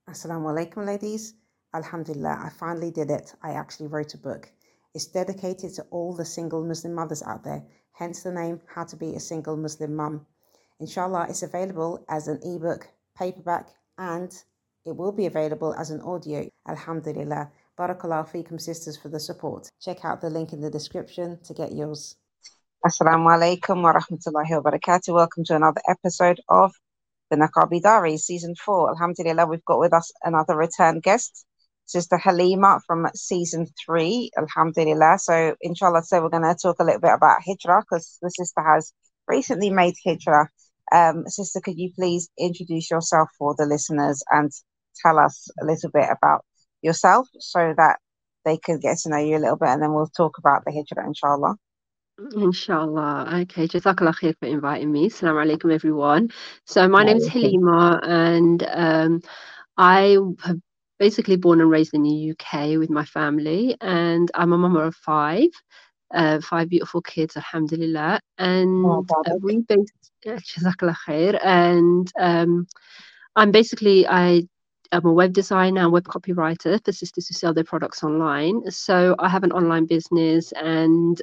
Assalamu alaikum, ladies. Alhamdulillah, I finally did it. I actually wrote a book. It's dedicated to all the single Muslim mothers out there, hence the name How to Be a Single Muslim Mum. Inshallah, it's available as an ebook, paperback, and it will be available as an audio. Alhamdulillah. Barakallahu feekum, sisters, for the support. Check out the link in the description to get yours. Assalamu alaikum wa rahmatullahi wa barakatuh. Welcome to another episode of the Naqabi Diaries, Season 4. Alhamdulillah, we've got with us another return guest, Sister Halima from Season 3. Alhamdulillah. So, inshallah, today we're going to talk a little bit about Hijrah because the sister has recently made Hijrah. Sister, could you please introduce yourself for the listeners and tell us a little bit about yourself so that they can get to know you a little bit, and then we'll talk about the Hijrah, inshallah. Inshallah. Okay, Jazakallah khair for inviting me. Assalamu alaikum, everyone. So my name is Halima, and I have basically born and raised in the UK with my family, and I'm a mama of five beautiful kids, alhamdulillah. And we based Jazakallah khair, and I'm a web designer and web copywriter for sisters who sell their products online. So I have an online business, and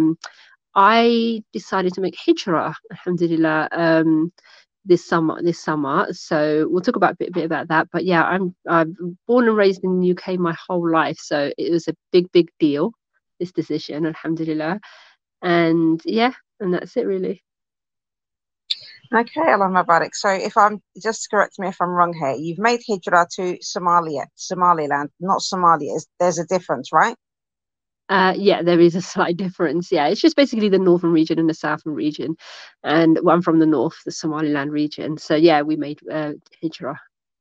I decided to make Hijrah, alhamdulillah, this summer. So we'll talk about a bit about that. But yeah, I'm born and raised in the UK my whole life, so it was a big deal, this decision, alhamdulillah. And yeah, and that's it really. Okay, Allah Barak. So if I'm, just correct me if I'm wrong here, you've made Hijrah to Somaliland, not Somalia. There's a difference, right? Yeah, there is a slight difference. Yeah, it's just basically the northern region and the southern region. And I'm from the north, the Somaliland region. So yeah, we made Hijrah.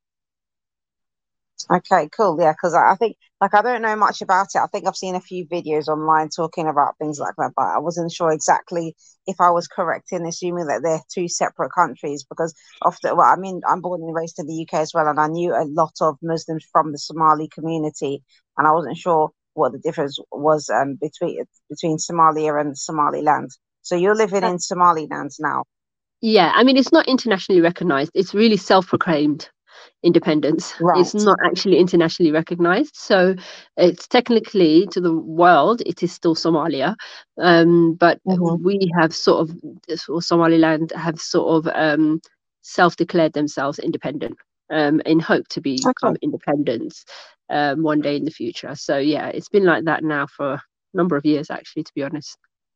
Okay, cool. Yeah, because I think, like, I don't know much about it. I think I've seen a few videos online talking about things like that, but I wasn't sure exactly if I was correct in assuming that they're two separate countries. Because often, well, I mean, I'm born and raised in the UK as well, and I knew a lot of Muslims from the Somali community, and I wasn't sure what the difference was between Somalia and Somaliland. So you're living in Somaliland now? Yeah, I mean, it's not internationally recognized. It's really self-proclaimed independence. Right. It's not actually internationally recognized. So it's technically, to the world, it is still Somalia. But we have Somaliland have self-declared themselves independent, in hope to become independent one day in the future. So yeah, it's been like that now for a number of years, actually, to be honest.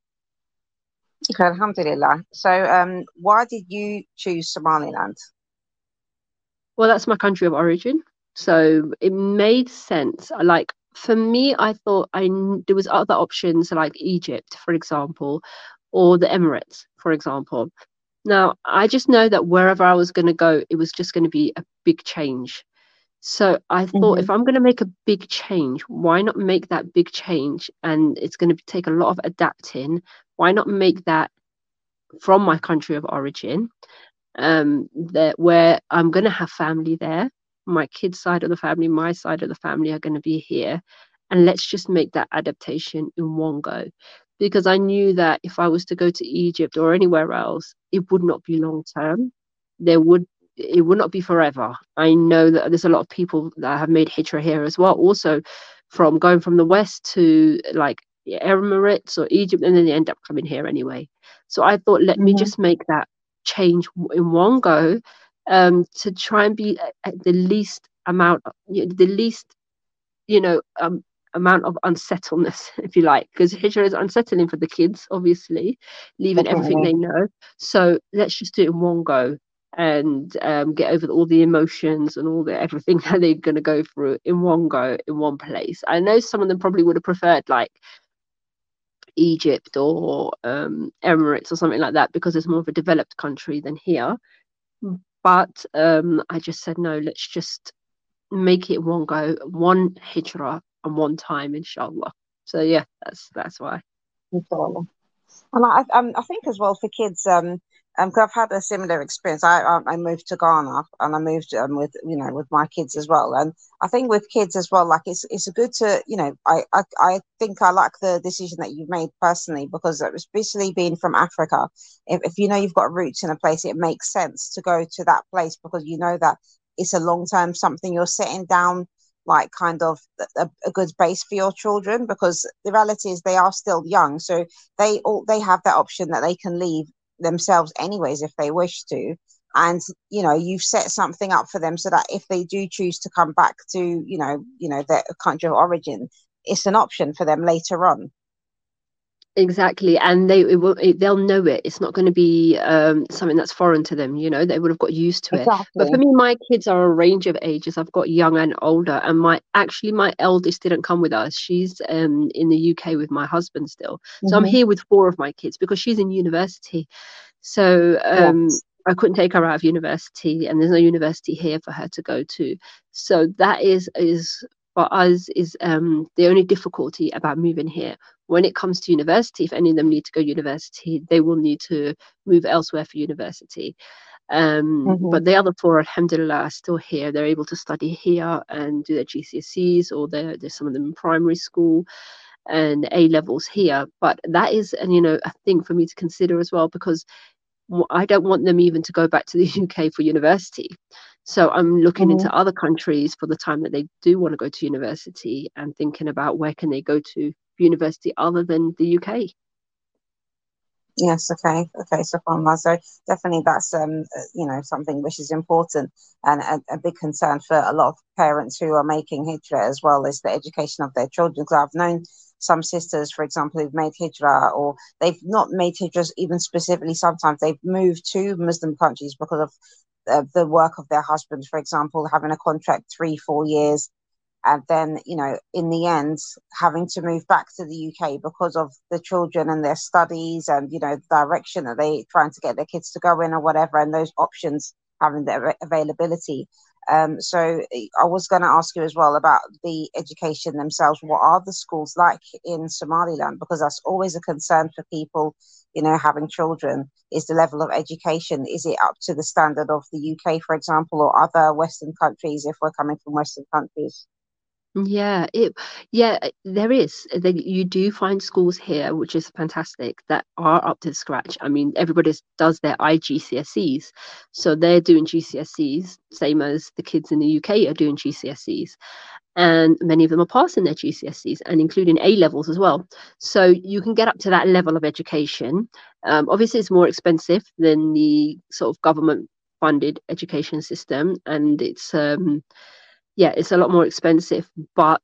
Okay, alhamdulillah. So why did you choose Somaliland? Well, that's my country of origin, so it made sense. Like, for me, I thought there was other options like Egypt, for example, or the Emirates, for example. Now, I just know that wherever I was going to go, it was just going to be a big change. So I thought, if I'm going to make a big change, why not make that big change? And it's going to take a lot of adapting. Why not make that from my country of origin? That where I'm going to have family there. My kids' side of the family, my side of the family are going to be here. And let's just make that adaptation in one go. Because I knew that if I was to go to Egypt or anywhere else, it would not be long term. It would not be forever. I know that there's a lot of people that have made Hijrah here as well, also from going from the West to like Emirates or Egypt, and then they end up coming here anyway. So I thought, let me just make that change in one go, to try and be at the least amount amount of unsettledness, if you like, because Hijrah is unsettling for the kids, obviously, leaving everything they know. So let's just do it in one go and get over all the emotions and all the everything that they're going to go through in one go, in one place. I know some of them probably would have preferred like Egypt or Emirates or something like that, because it's more of a developed country than here. But I just said, no, let's just make it one go, one Hijrah and one time, inshallah. So yeah, that's why. Inshallah. And I think as well for kids, because I've had a similar experience. I moved to Ghana and I moved with my kids as well. And I think with kids as well, like it's a good to I think I like the decision that you've made personally, because especially being from Africa, if you know you've got roots in a place, it makes sense to go to that place because you know that it's a long term something you're setting down, like kind of a good base for your children? Because the reality is they are still young, so they have that option that they can leave themselves anyways if they wish to. And you've set something up for them so that if they do choose to come back to their country of origin, it's an option for them later on. Exactly, and they'll know it. It's not going to be something that's foreign to them. They would have got used to it. But for Exactly. me, my kids are a range of ages. I've got young and older, and my eldest didn't come with us. She's in the UK with my husband still. So I'm Hmm. here with four of my kids because she's in university. So Yes. I couldn't take her out of university, and there's no university here for her to go to. So that is for us is the only difficulty about moving here. When it comes to university, if any of them need to go university, they will need to move elsewhere for university. Hmm. But the other four, alhamdulillah, are still here. They're able to study here and do their GCSEs, or there's some of them in primary school and A levels here. But that is, and a thing for me to consider as well, because I don't want them even to go back to the UK for university. So I'm looking Hmm. into other countries for the time that they do want to go to university, and thinking about where can they go to university other than the UK. Yes, okay, okay. So so definitely that's something which is important, and a big concern for a lot of parents who are making hijrah as well, is the education of their children. Because I've known some sisters, for example, who've made hijrah, or they've not made hijrah even specifically. Sometimes they've moved to Muslim countries because of the work of their husbands, for example, having a contract 3 4 years, and then in the end having to move back to the UK because of the children and their studies, and the direction that they trying to get their kids to go in or whatever, and those options having their availability. So I was going to ask you as well about the education themselves. What are the schools like in Somaliland? Because that's always a concern for people having children, is the level of education. Is it up to the standard of the UK, for example, or other Western countries, if we're coming from Western countries? Yeah, there is. You do find schools here, which is fantastic, that are up to scratch. I mean, everybody does their IGCSEs, so they're doing GCSEs, same as the kids in the UK are doing GCSEs, and many of them are passing their GCSEs, and including A levels as well. So you can get up to that level of education. Obviously, it's more expensive than the sort of government funded education system, and it's a lot more expensive, but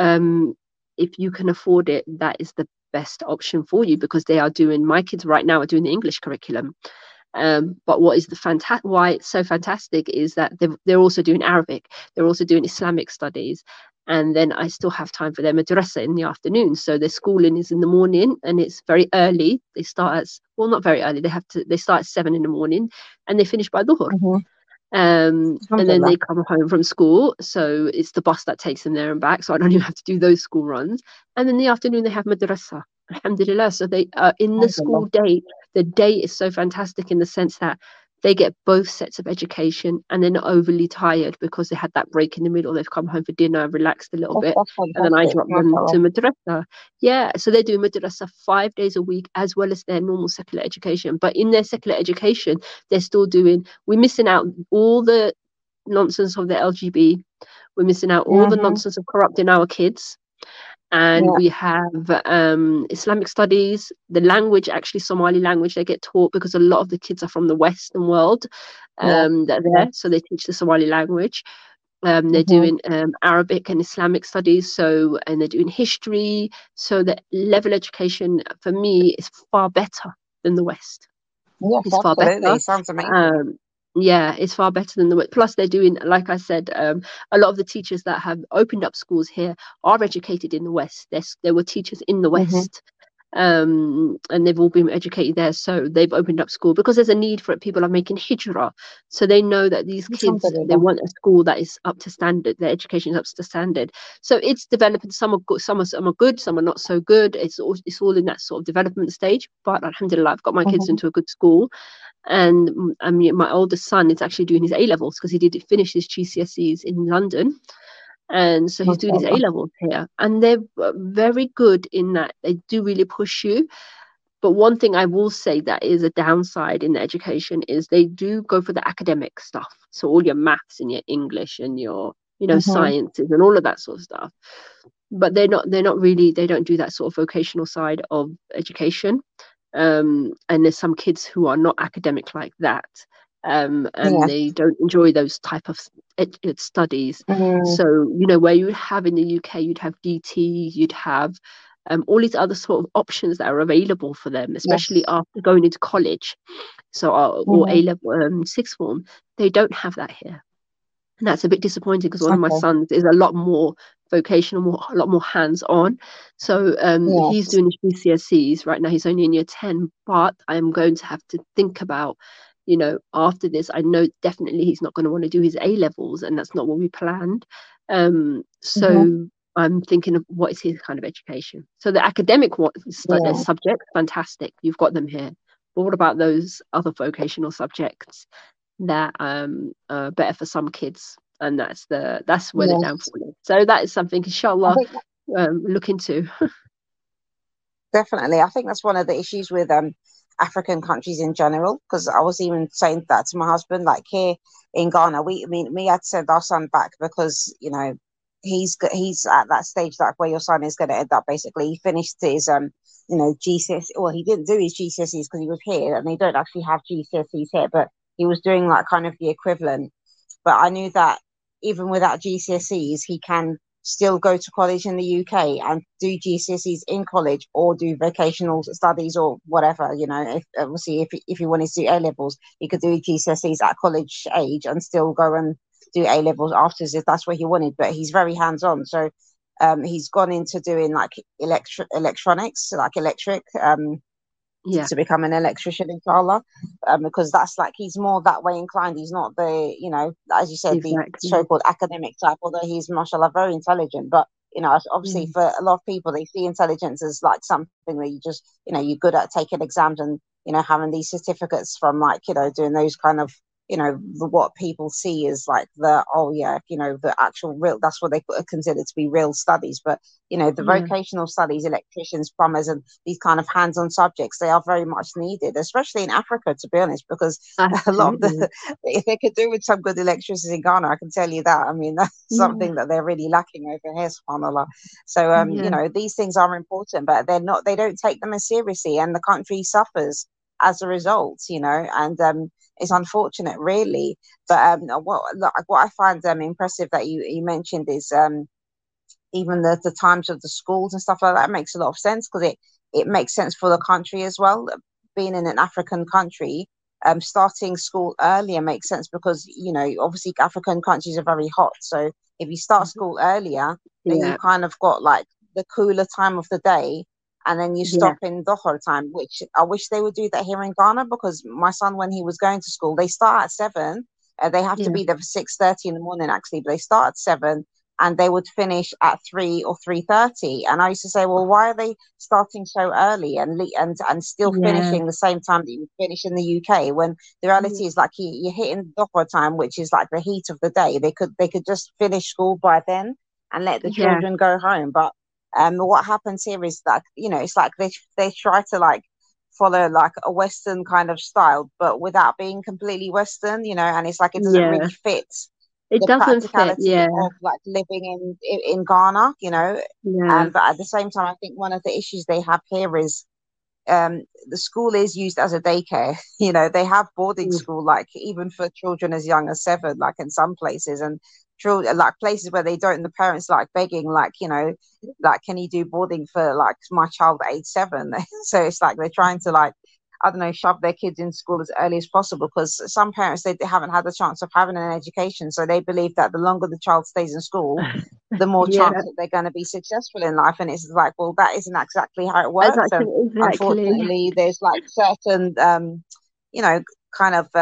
if you can afford it, that is the best option for you, because my kids right now are doing the English curriculum. But what is why it's so fantastic is that they're also doing Arabic, they're also doing Islamic studies, and then I still have time for their madrasa in the afternoon. So their schooling is in the morning, and it's very early. They start at, well, not very early. They start at 7 in the morning, and they finish by dhuhr. Mm-hmm. And then Alhamdulillah. they come home from school, so it's the bus that takes them there and back, so I don't even have to do those school runs. And in the afternoon they have madrasa, alhamdulillah. So they are in the Alhamdulillah. school day. The day is so fantastic in the sense that they get both sets of education, and they're not overly tired because they had that break in the middle. They've come home for dinner, relaxed a little bit, That's and then I fantastic. drop them to MashaAllah. madrasa. Yeah, so they do madrasa 5 days a week as well as their normal secular education. But in their secular education, they're still doing, we're missing out all the nonsense of the LGB. We're missing out all the Mm-hmm. nonsense of corrupting our kids. And Yeah, we have Islamic studies, the language, actually Somali language they get taught, because a lot of the kids are from the Western world yeah, that are yeah. there. So they teach the Somali language. They're Mm-hmm. doing Arabic and Islamic studies, and they're doing history. So the level education for me is far better than the West. Yes, It's far absolutely. better. Sounds amazing. Um, yeah, it's far better than the West. Plus, they're doing, like I said, a lot of the teachers that have opened up schools here are educated in the West. There were teachers in the Mm-hmm. West, and they've all been educated there. So they've opened up school because there's a need for it. People are making hijrah, so they know that these kids, they Alhamdulillah. want a school that is up to standard. Their education is up to standard. So it's developing. Some are good, some are good, some are not so good. It's all in that sort of development stage. But alhamdulillah, I've got my kids Mm-hmm. into a good school, and I mean, my oldest son is actually doing his A levels because he did finish his GCSEs in London, and so he's doing his A MashaAllah. levels here. And they're very good in that they do really push you. But one thing I will say that is a downside in the education is they do go for the academic stuff. So all your maths and your English and your, Mm-hmm. sciences and all of that sort of stuff. But they're not really, they don't do that sort of vocational side of education. And there's some kids who are not academic like that. And Yeah. they don't enjoy those type of studies. Mm, So, where you would have in the UK, you'd have DT, you'd have all these other sort of options that are available for them, especially yes. after going into college. So, or Mm-hmm. A level, sixth form, they don't have that here. And that's a bit disappointing because one of my Okay. sons is a lot more vocational, a lot more hands-on. So he's Yes. doing his GCSEs right now. He's only in year 10, but I'm going to have to think about, after this, I know definitely he's not going to want to do his A levels, and that's not what we planned. Mm-hmm. So I'm thinking of what is his kind of education. So the academic Yeah. subjects, fantastic, you've got them here. But what about those other vocational subjects that are better for some kids? And that's where the Yes. downfall is. So that is something, I inshallah, think look into. definitely. I think that's one of the issues with African countries in general. Because I was even saying that to my husband, like here in Ghana, I mean, we had to send our son back because he's at that stage like where your son is going to end up. Basically, he finished his GCSE. Well, he didn't do his GCSEs because he was here, and they don't actually have GCSEs here, but he was doing like kind of the equivalent. But I knew that even without GCSEs, he can still go to college in the UK and do GCSEs in college or do vocational studies or whatever. If obviously if he wanted to do A levels, he could do GCSEs at college age and still go and do A levels afterwards if that's what he wanted. But he's very hands on, so he's gone into doing like electronics, like electric. Yeah, To become an electrician, inshallah, because that's like he's more that way inclined. He's not the, as you said, the exactly. so-called academic type, although he's, mashallah, very intelligent. But, obviously Yeah, for a lot of people, they see intelligence as like something that you just, you're good at taking exams and, having these certificates from like, doing those kind of, what people see is like the, oh yeah, the actual real, that's what they consider to be real studies. But, the yeah, vocational studies, electricians, plumbers, and these kind of hands-on subjects, they are very much needed, especially in Africa, to be honest, because a lot of absolutely. the, if they could do with some good electricians in Ghana, I can tell you that. I mean, that's Yeah, something that they're really lacking over here, subhanallah. So, yeah, these things are important, but they don't take them as seriously, and the country suffers as a result, and it's unfortunate, really. But what I find impressive that you mentioned is even the times of the schools and stuff like that makes a lot of sense because it makes sense for the country as well. Being in an African country, starting school earlier makes sense because obviously African countries are very hot. So if you start school earlier, then you yeah, kind of got like the cooler time of the day, and then you yeah, stop in Dhuhr time, which I wish they would do that here in Ghana because my son, when he was going to school, they start at 7. They have to yeah, be there for 6:30 in the morning actually, but they start at 7 and they would finish at 3 or 3:30. And I used to say, well, why are they starting so early and still yeah, finishing the same time that you finish in the UK? When the reality is like you're hitting Doha time, which is like the heat of the day. They could just finish school by then and let the yeah, children go home. But what happens here is that it's like they try to like follow like a Western kind of style, but without being completely Western, and it's like it doesn't yeah. really fit It the doesn't fit. practicality Yeah, of like living in Ghana, yeah, but at the same time, I think one of the issues they have here is the school is used as a daycare. They have boarding mm, school, like even for children as young as 7, like in some places, and children like places where they don't. The parents like begging, like like can you do boarding for like my child at age 7? So it's like they're trying to like I don't know, shove their kids in school as early as possible because some parents they haven't had the chance of having an education, so they believe that the longer the child stays in school, the more yeah. chance that they're going to be successful in life. And it's like, well, that isn't exactly how it works. And Exactly, exactly. unfortunately, there's like certain, you know, kind of,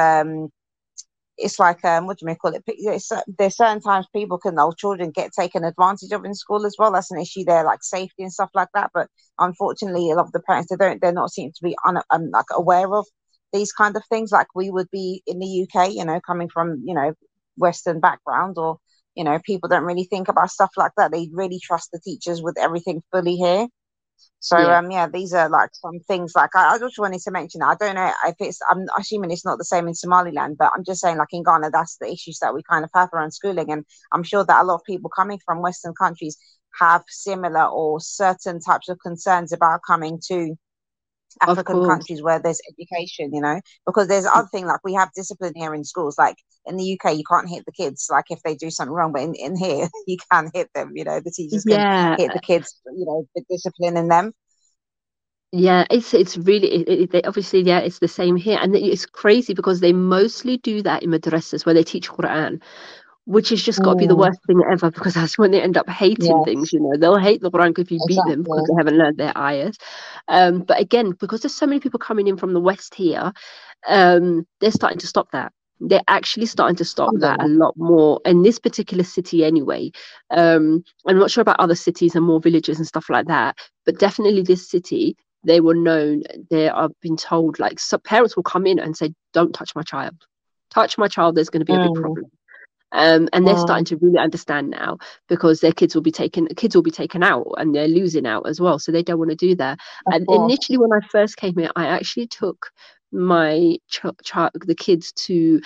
it's like, what do you call it? There's certain times people can, old children get taken advantage of in school as well. That's an issue there, like safety and stuff like that. But unfortunately, a lot of the parents, they're not seem to be like aware of these kind of things like we would be in the UK, coming from, Western background or people don't really think about stuff like that. They really trust the teachers with everything fully here. So Yeah, yeah, these are like some things like I just wanted to mention. I don't know if it's. I'm assuming it's not the same in Somaliland, but I'm just saying like in Ghana, that's the issues that we kind of have around schooling, and I'm sure that a lot of people coming from Western countries have similar or certain types of concerns about coming to of African course. countries where there's education, because there's other thing like we have discipline here in schools. Like in the UK, you can't hit the kids like if they do something wrong, but in here you can hit them. The teachers can Yeah, hit the kids, the discipline in them. yeah, it's really they obviously, yeah, it's the same here, and it's crazy because they mostly do that in madrasas where they teach Quran, which has just got to be the Mm, worst thing ever because that's when they end up hating things. yes, They'll hate the Quran if you beat them because they exactly. haven't learned their ayahs. But again, because there's so many people coming in from the West here, they're starting to stop that. They're actually starting to stop that a Alhamdulillah. lot more in this particular city anyway. I'm not sure about other cities and more villages and stuff like that, but definitely this city, they were known. They are been told like some parents will come in and say, "Don't touch my child. Touch my child. There's going to be a big Mm, problem." And they're starting mm, to really understand now because their kids will be taken out and they're losing out as well, so they don't want to do that. of And course. initially when I first came here, I actually took my the kids to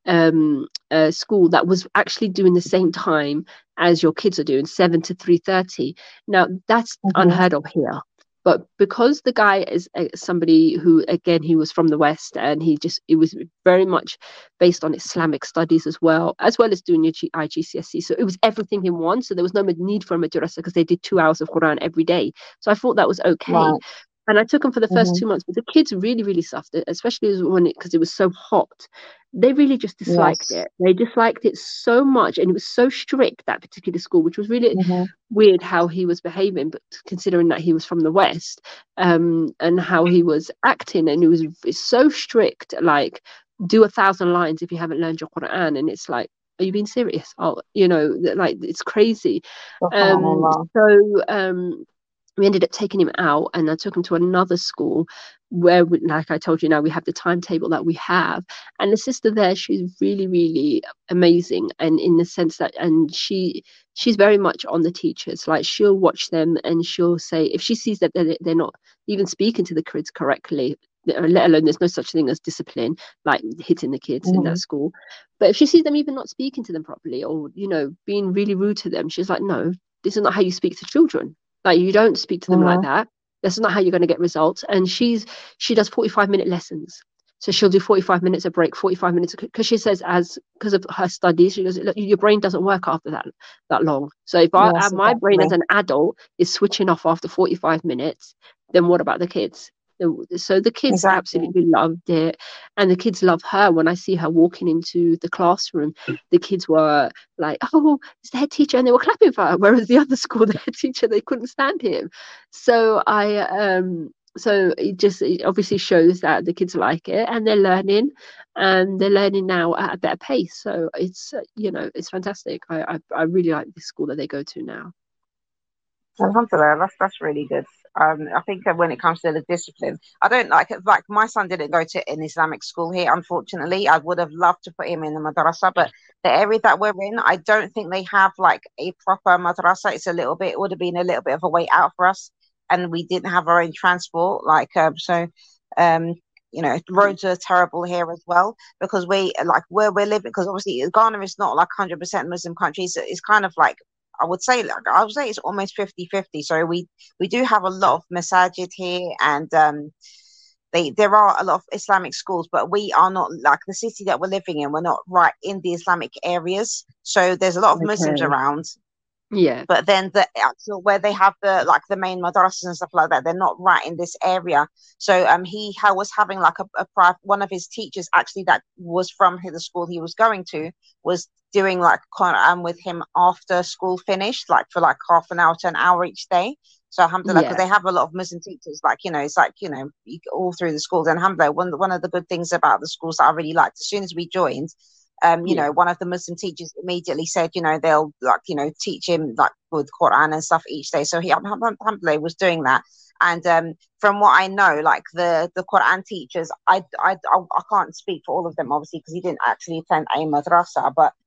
a school that was actually doing the same time as your kids are doing, 7 to 3:30. Now that's Hmm. unheard of here, but because the guy is somebody who, again, he was from the West, and it was very much based on Islamic studies as well as doing your IGCSE. So it was everything in one. So there was no need for a madrasa because they did 2 hours of Quran every day. So I thought that was okay. Right. And I took them for the first Hmm. 2 months, but the kids really, really suffered, especially because it was so hot. They really just disliked Yes. it. They disliked it so much, and it was so strict, that particular school, which was really Hmm. weird how he was behaving, but considering that he was from the West, and how he was acting, and he was so strict, like do 1,000 lines if you haven't learned your Quran, and it's like, are you being serious? Oh, like it's crazy. Um, SubhanAllah. so we ended up taking him out, and I took him to another school where like I told you, now we have the timetable that we have, and the sister there, she's really, really amazing, and in the sense that, and she's very much on the teachers, like she'll watch them and she'll say if she sees that they're not even speaking to the kids correctly, let alone there's no such thing as discipline, like hitting the kids in that Hmm. school, but if she sees them even not speaking to them properly, or being really rude to them, she's like, no, this is not how you speak to children. Like, you don't speak to them like Hmm. that. That's not how you're going to get results. And she does 45-minute lessons. So she'll do 45 minutes a break, 45 minutes, because she says, as because of her studies, she goes, look, your brain doesn't work after that long. So if Yes, my brain as exactly. an adult is switching off after 45 minutes, then what about the kids? So the kids Exactly. absolutely loved it, and the kids love her. When I see her walking into the classroom, the kids were like, "Oh, it's the head teacher," and they were clapping for her. Whereas the other school, the head teacher, they couldn't stand him. So it obviously shows that the kids like it, and they're learning now at a better pace. So it's fantastic. I really like this school that they go to now. Alhamdulillah, that's really good. I think that when it comes to the discipline, I don't like my son didn't go to an Islamic school here. Unfortunately, I would have loved to put him in the madrasa, but the area that we're in, I don't think they have like a proper madrasa. It would have been a little bit of a way out for us, and we didn't have our own transport. Um, roads are terrible here as well because we like where we're living because obviously Ghana is not like 100% Muslim country. It's kind of like I would say it's almost 50-50. So we do have a lot of masajid here and there are a lot of Islamic schools, but we are not like the city that we're living in. We're not right in the Islamic areas. So there's a lot of Muslims Okay. around, Yeah. but then the actual where they have the main madrasas and stuff like that, they're not right in this area. So was having like a private one of his teachers actually that was from the school he was going to was doing like Quran with him after school finished, like for like half an hour to an hour each day. So alhamdulillah, because Yeah. they have a lot of Muslim teachers, like it's like all through the schools. And alhamdulillah, one of the good things about the schools that I really liked, as soon as we joined, Yeah. one of the Muslim teachers immediately said, they'll like, teach him like with Quran and stuff each day. So he, alhamdulillah, was doing that. And from what I know, like the Quran teachers, I can't speak for all of them, obviously, because he didn't actually attend a madrasa, but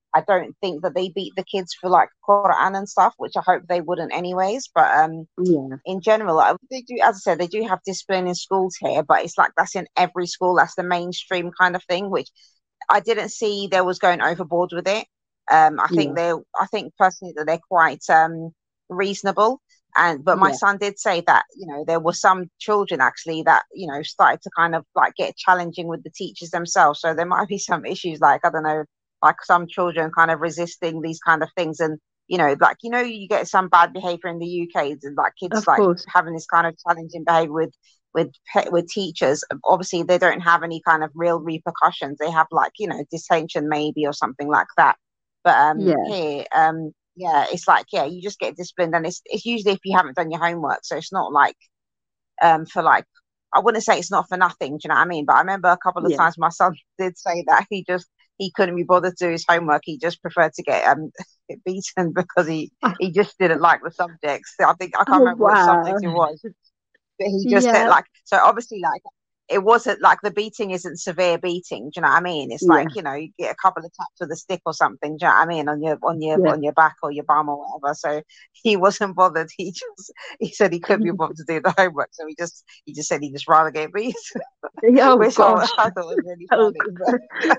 I don't think that they beat the kids for like Quran and stuff, which I hope they wouldn't anyways. But Yeah. in general, they do, as I said, they do have discipline in schools here, but it's like that's in every school. That's the mainstream kind of thing, which I didn't see there was going overboard with it. Yeah. I think personally that they're quite reasonable. But my Yeah. son did say that, there were some children actually that, started to kind of like get challenging with the teachers themselves. So there might be some issues, like, I don't know, like some children kind of resisting these kind of things. And, like, you get some bad behavior in the UK, and like kids Of like course. having this kind of challenging behavior with teachers. Obviously they don't have any kind of real repercussions. They have like, detention maybe or something like that. But Yeah. here, yeah, it's like, yeah, you just get disciplined, and it's usually if you haven't done your homework. So it's not like for like, I wouldn't say it's not for nothing, do you know what I mean? But I remember a couple of Yeah. times my son did say that he couldn't be bothered to do his homework. He just preferred to get beaten because he just didn't like the subjects. I can't Oh remember which subject wow. it was, but he just said Yeah. like, so obviously like it wasn't like the beating isn't severe beating. Do you know what I mean? It's like, Yeah. you get a couple of taps with a stick or something. Do you know what I mean? Yeah. On your back or your bum or whatever. So he wasn't bothered. He said he couldn't be bothered to do the homework. So he just said he'd just rather get beat, Oh which gosh. I thought was really Oh, funny. But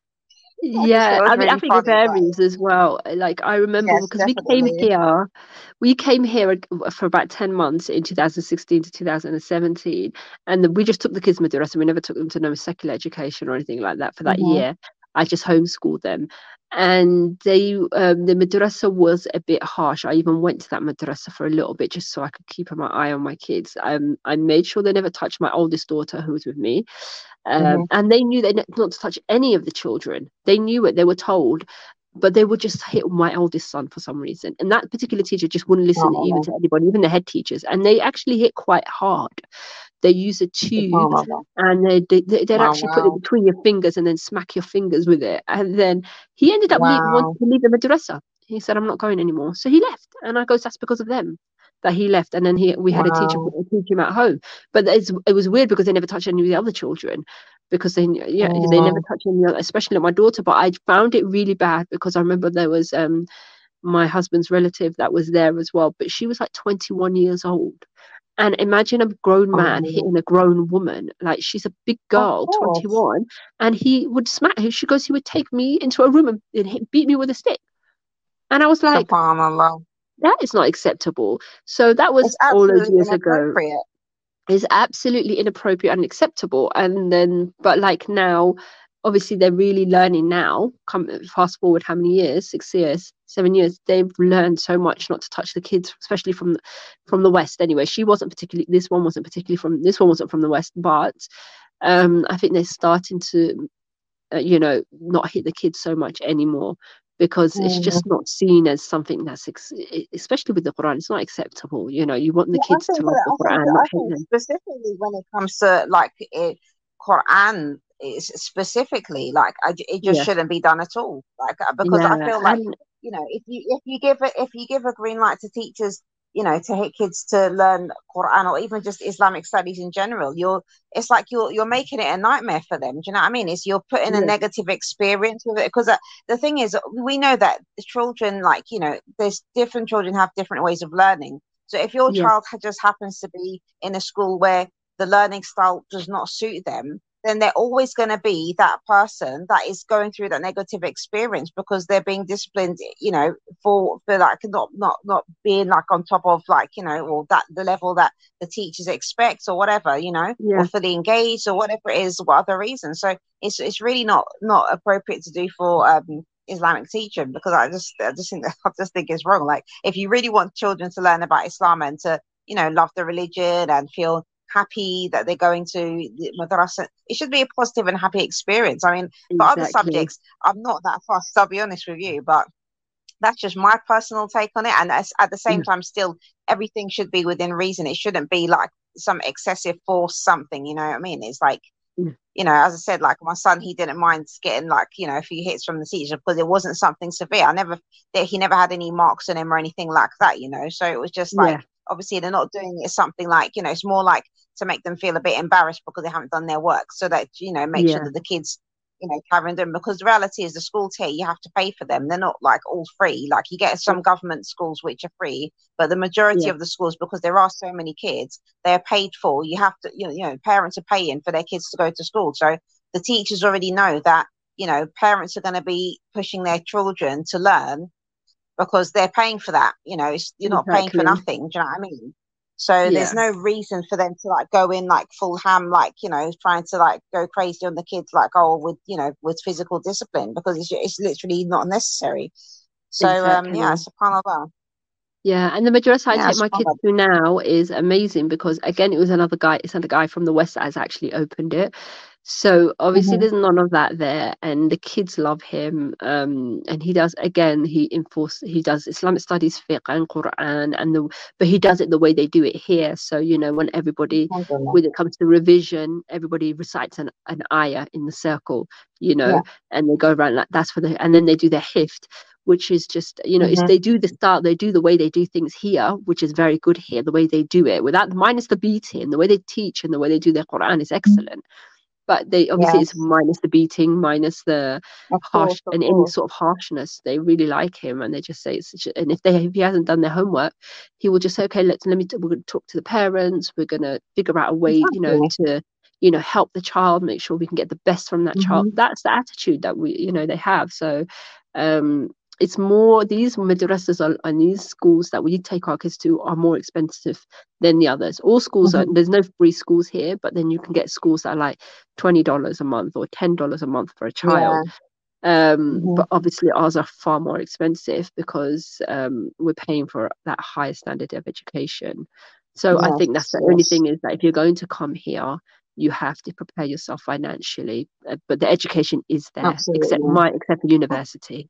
I just thought yeah, it was I mean, I really think it funny. But varies as well. Like, I remember yes, because definitely. we came here for about 10 months in 2016 to 2017, and we just took the kids madrasa. We never took them to no secular education or anything like that for that Hmm. year. I just homeschooled them, and the madrasa was a bit harsh. I even went to that madrasa for a little bit just so I could keep my eye on my kids. I made sure they never touched my oldest daughter who was with me, Hmm. and they knew they not to touch any of the children. They knew it. They were told, but they would just hit my eldest son for some reason. And that particular teacher just wouldn't listen even SubhanAllah. to anybody, even the head teachers. And they actually hit quite hard. They use a tube, SubhanAllah. and they'd Oh actually put it wow. between your fingers and then smack your fingers with it. And then he ended up wanting Wow. to leave the madrasa. He said, "I'm not going anymore." So he left, and I goes, "That's because of them." That he left, and then we had a teacher Wow. teach him at home. But it was weird because they never touched any of the other children, because they never Mm. touched any, especially my daughter. But I found it really bad because I remember there was my husband's relative that was there as well, but she was like 21 years old. And imagine a grown man Oh, hitting a grown woman. Like, she's a big of girl, course. 21, and he would smack her. She goes, he would take me into a room and beat me with a stick. And I was like, SubhanAllah. that is not acceptable. So that It's was all those absolutely years ago. inappropriate. Is absolutely inappropriate and unacceptable. And then, but like now, obviously they're really learning now. Come fast forward how many years? 6 years, 7 years. They've learned so much not to touch the kids, especially from the West. Anyway, she wasn't particularly. This one wasn't particularly from. This one wasn't from the West, but I think they're starting to, not hit the kids so much anymore, because it's just Mm. not seen as something that's especially with the Quran. It's not acceptable. You want the Yeah, kids to love the Quran, not I hate think them. specifically when it comes to like Quran is specifically like it just Yeah. shouldn't be done at all. Like because I Yeah, feel like and if you give a green light to teachers, to hit kids to learn Quran or even just Islamic studies in general, it's like you're making it a nightmare for them. Do you know what I mean? It's you're putting a yeah, negative experience with it because the thing is we know that children like there's different children have different ways of learning. So if your yeah, child just happens to be in a school where the learning style does not suit them, then they're always going to be that person that is going through that negative experience because they're being disciplined, for like not being like on top of like, or that the level that the teachers expect or whatever, or yeah, fully engaged or whatever it is, what other reason. So it's really not appropriate to do for Islamic teaching because I just think it's wrong. Like if you really want children to learn about Islam and to love the religion and feel happy that they're going to the madrasa, it should be a positive and happy experience. I mean, for other exactly. subjects, I'm not that fussed. I'll be honest with you, but that's just my personal take on it. And at the same Yeah, time, still everything should be within reason. It shouldn't be like some excessive force something. You know what I mean? It's like yeah, as I said, like my son, he didn't mind getting like, a few hits from the teacher because it wasn't something severe. He never had any marks on him or anything like that. So it was just like, yeah, obviously they're not doing it something like, it's more like to make them feel a bit embarrassed because they haven't done their work so that, make sure yeah, that the kids, carrying them, because the reality is the schools here, you have to pay for them. They're not like all free. Like you get some government schools which are free, but the majority Yeah, of the schools, because there are so many kids, they're paid for. You have to, parents are paying for their kids to go to school. So the teachers already know that, parents are going to be pushing their children to learn because they're paying for that. You're not paying for exactly. nothing. Do you know what I mean? So there's Yeah. no reason for them to like go in like full ham, like, trying to like go crazy on the kids, like, oh, with physical discipline, because it's literally not necessary. So yeah, Exactly. subhanallah. Yeah, and the madrasa I Yeah, take my kids subhanallah. to now is amazing because again, it was another guy. It's another guy from the West that has actually opened it. So obviously, Hmm. there's none of that there, and the kids love him. And he does again. He does Islamic studies, fiqh, and Quran, but he does it the way they do it here. So when everybody, Alhamdulillah. when it comes to revision, everybody recites an ayah in the circle, Yeah. and they go around like that's for and then they do their hift, which is just it's Hmm. they do the way they do things here, which is very good here, the way they do it without minus the beating, the way they teach and the way they do their Quran is excellent. But they obviously it's Yes, minus the beating, minus the of harsh course, of and any course. sort of harshness. They really like him, and they just say and if he hasn't done their homework, he will just say, okay, we're going to talk to the parents. We're going to figure out a way, Exactly. to help the child, make sure we can get the best from that child. Hmm. That's the attitude that they have. So um it's more these madrasas and these schools that we take our kids to are more expensive than the others. All schools Hmm. there's no free schools here, but then you can get schools that are like $20 a month or $10 a month for a child. Yeah. Hmm. But obviously ours are far more expensive because we're paying for that higher standard of education. So I think that's Yes, the only yes, thing is that if you're going to come here, you have to prepare yourself financially. But the education is there, absolutely. except for university.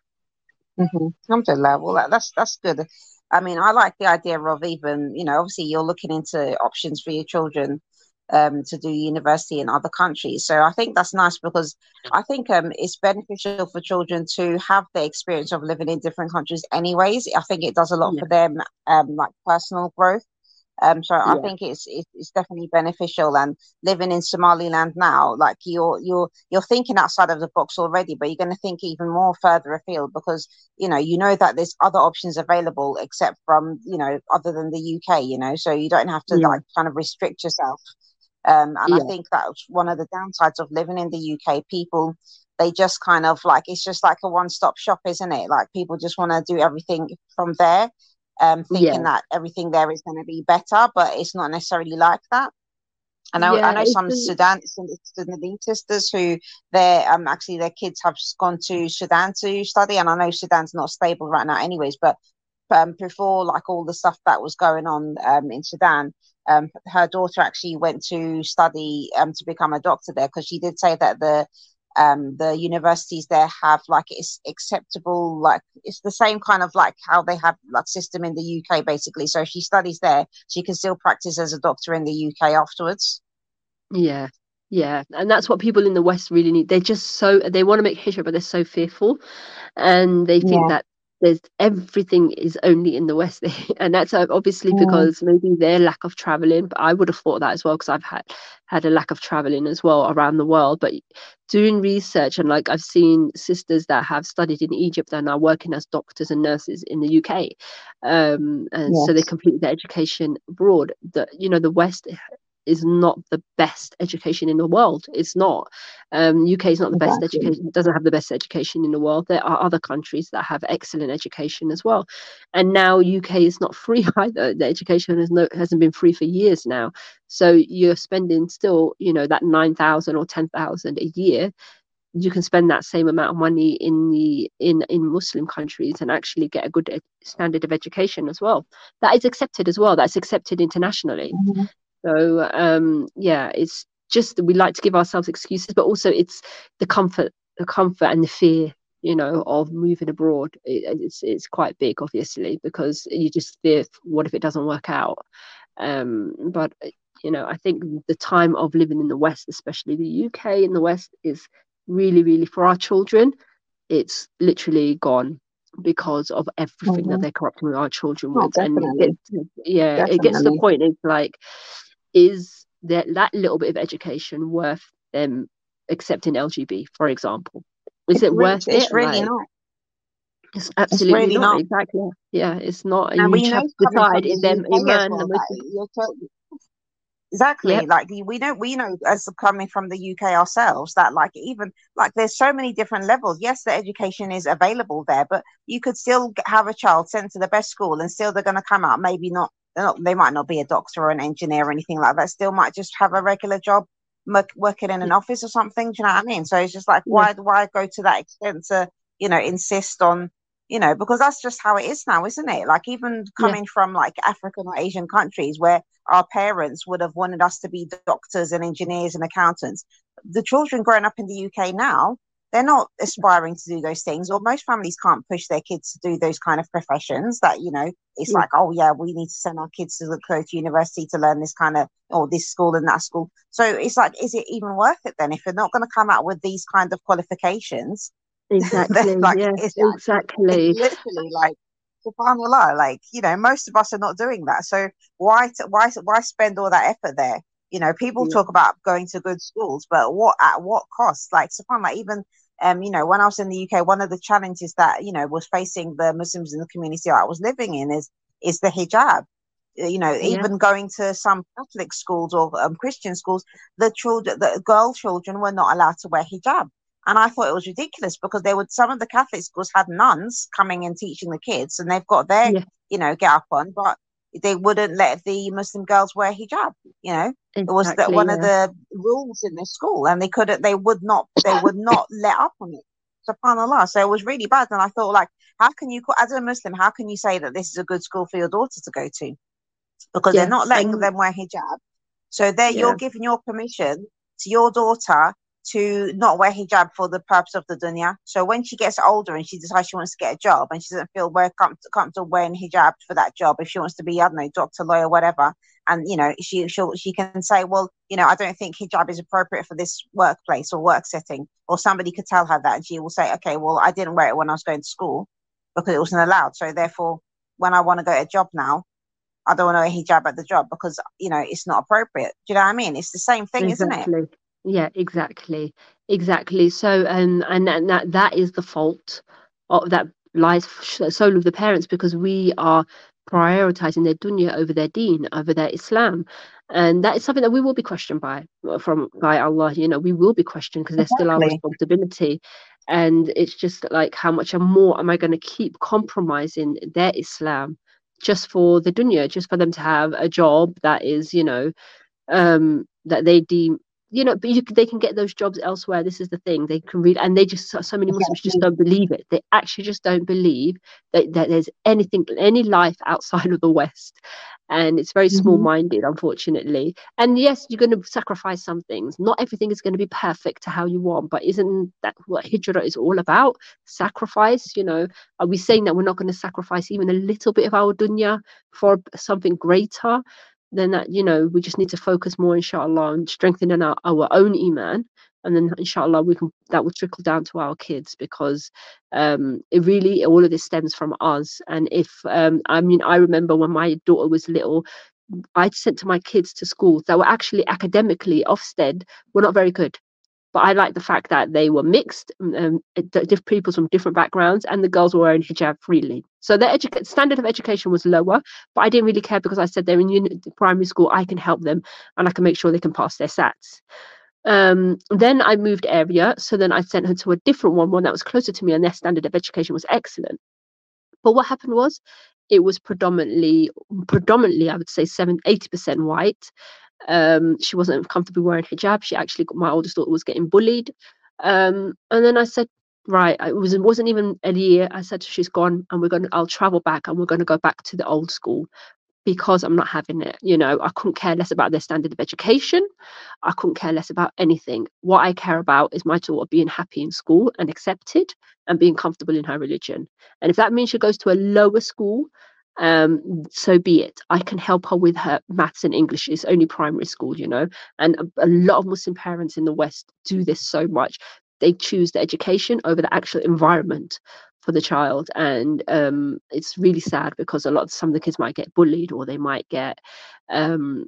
Mm-hmm. Alhamdulillah. Well, that's good. I mean, I like the idea of even, obviously you're looking into options for your children to do university in other countries. So I think that's nice because I think it's beneficial for children to have the experience of living in different countries anyways. I think it does a lot Yeah, for them, like personal growth. So I yeah, think it's definitely beneficial. And living in Somaliland now, like you're thinking outside of the box already, but you're going to think even more further afield because you know that there's other options available except from other than the UK. So you don't have to yeah, like kind of restrict yourself. And I yeah, think that's one of the downsides of living in the UK. People, they just kind of like it's just like a one-stop shop, isn't it? Like people just want to do everything from there, thinking yeah, that everything there is going to be better, but it's not necessarily like that. I yeah. know some Sudanese sisters who their kids have gone to Sudan to study, and I know Sudan's not stable right now, anyways. But before like all the stuff that was going on in Sudan, her daughter actually went to study to become a doctor there because she did say that the universities there have like it's acceptable, like it's the same kind of like how they have like system in the UK basically. So if she studies there, she can still practice as a doctor in the UK afterwards. Yeah, yeah, and that's what people in the West really need. They want to make hijrah, but they're so fearful, and they think Yeah. that there's everything is only in the West, and that's obviously Mm, because maybe their lack of traveling. But I would have thought that as well because I've had a lack of traveling as well around the world. But doing research and like I've seen sisters that have studied in Egypt and are working as doctors and nurses in the UK, and so they yes, complete their education abroad. The West is not the best education in the world. It's not. UK is not the best exactly. education. Doesn't have the best education in the world. There are other countries that have excellent education as well. And now UK is not free either. The education hasn't been free for years now. So you're spending still, that 9,000 or 10,000 a year. You can spend that same amount of money in Muslim countries and actually get a good standard of education as well. That is accepted as well. That's accepted internationally. Hmm. So yeah, it's just we like to give ourselves excuses, but also it's the comfort and the fear, of moving abroad. It's quite big, obviously, because you just fear what if it doesn't work out. But I think the time of living in the West, especially the UK in the West, is really, really for our children. It's literally gone because of everything that Hmm. they're corrupting our children Oh, with, and definitely, it gets to the definitely. point. It's like is that little bit of education worth them accepting LGB, for example. Is It's it really, worth it's it? really Like, not. it's It's absolutely really not. not. Exactly. Yeah, it's not. And You we just know have to coming decide, from the is there UK as Iman the well most? that exactly, Yep. like we know as coming from the UK ourselves that like even like there's so many different levels. Yes, the education is available there, but you could still have a child sent to the best school and still they're going to come out maybe not, they might not be a doctor or an engineer or anything like that. Still might just have a regular job working in an office or something. Do you know what I mean? So it's just like Yeah. why go to that extent to insist on because that's just how it is now, isn't it? Like even Yeah. coming from like African or Asian countries where our parents would have wanted us to be doctors and engineers and accountants. The children growing up in the UK now, they're not aspiring to do those things, or most families can't push their kids to do those kind of professions that, it's Yeah. like, oh, yeah, we need to send our kids to go to university to learn this kind of, or this school and that school. So it's like, is it even worth it then if they're not going to come out with these kind of qualifications? Exactly. Like, Yeah. it's Exactly. literally like, subhanallah, like most of us are not doing that. So why spend all that effort there? People Yeah. talk about going to good schools, but at what cost? Like subhanallah, even when I was in the UK, one of the challenges that was facing the Muslims in the community I was living in is the hijab. Yeah. Even going to some Catholic schools or Christian schools, the girl children were not allowed to wear hijab. And I thought it was ridiculous because some of the Catholic schools had nuns coming and teaching the kids, and they've got their, Yeah. get up on, but they wouldn't let the Muslim girls wear hijab. It was that Exactly. one of Yeah. the rules in the school, and they would not let up on it. SubhanAllah. So it was really bad. And I thought, like, how can you, as a Muslim, how can you say that this is a good school for your daughter to go to? Because they're Yeah. not letting And them wear hijab. So there yeah. you're giving your permission to your daughter to not wear hijab for the purpose of the dunya. So when she gets older and she decides she wants to get a job and she doesn't feel comfortable wearing hijab for that job, if she wants to be, I don't know, doctor, lawyer, whatever, and she can say, well, I don't think hijab is appropriate for this workplace or work setting, or somebody could tell her that, and she will say, okay, well, I didn't wear it when I was going to school because it wasn't allowed. So therefore, when I want to go to a job now, I don't want to wear hijab at the job because it's not appropriate. Do you know what I mean? It's the same thing, isn't it? Exactly. Yeah, exactly. So, and that is the fault of that lies solely with the parents, because we are prioritizing their dunya over their deen, over their Islam, and that is something that we will be questioned by Allah. We will be questioned because they're still our Exactly. responsibility, and it's just like, how much more am I going to keep compromising their Islam just for the dunya, just for them to have a job that is, that they deem, but they can get those jobs elsewhere. This is the thing, they can read, and they just, so many Muslims just Exactly. don't believe it. They actually just don't believe that there's any life outside of the West, and it's very small-minded, unfortunately. And yes, you're going to sacrifice some things. Not everything is going to be perfect to how you want, but isn't that what hijrah is all about? Sacrifice. Are we saying that we're not going to sacrifice even a little bit of our dunya for something greater? Then that, we just need to focus more, inshallah, on strengthening our own iman, and then inshallah that will trickle down to our kids, because it really, all of this stems from us. And if I remember when my daughter was little, I sent my kids to schools that were actually academically, Ofsted, were not very good. But I liked the fact that they were mixed, different people from different backgrounds, and the girls were wearing hijab freely. So their standard of education was lower, but I didn't really care, because I said they're in primary school, I can help them and I can make sure they can pass their SATs. Then I moved area, so then I sent her to a different one that was closer to me, and their standard of education was excellent. But what happened was, it was predominantly, I would say 80% white. She wasn't comfortable wearing hijab. My oldest daughter was getting bullied. And then I said, right, it wasn't even a year. I said, she's gone, and I'll travel back, and we're going to go back to the old school, because I'm not having it. I couldn't care less about their standard of education. I couldn't care less about anything. What I care about is my daughter being happy in school and accepted and being comfortable in her religion. And if that means she goes to a lower school, so be it. I can help her with her maths and English. It's only primary school, and a lot of Muslim parents in the West do this so much. They choose the education over the actual environment for the child, and it's really sad, because some of the kids might get bullied, or they might get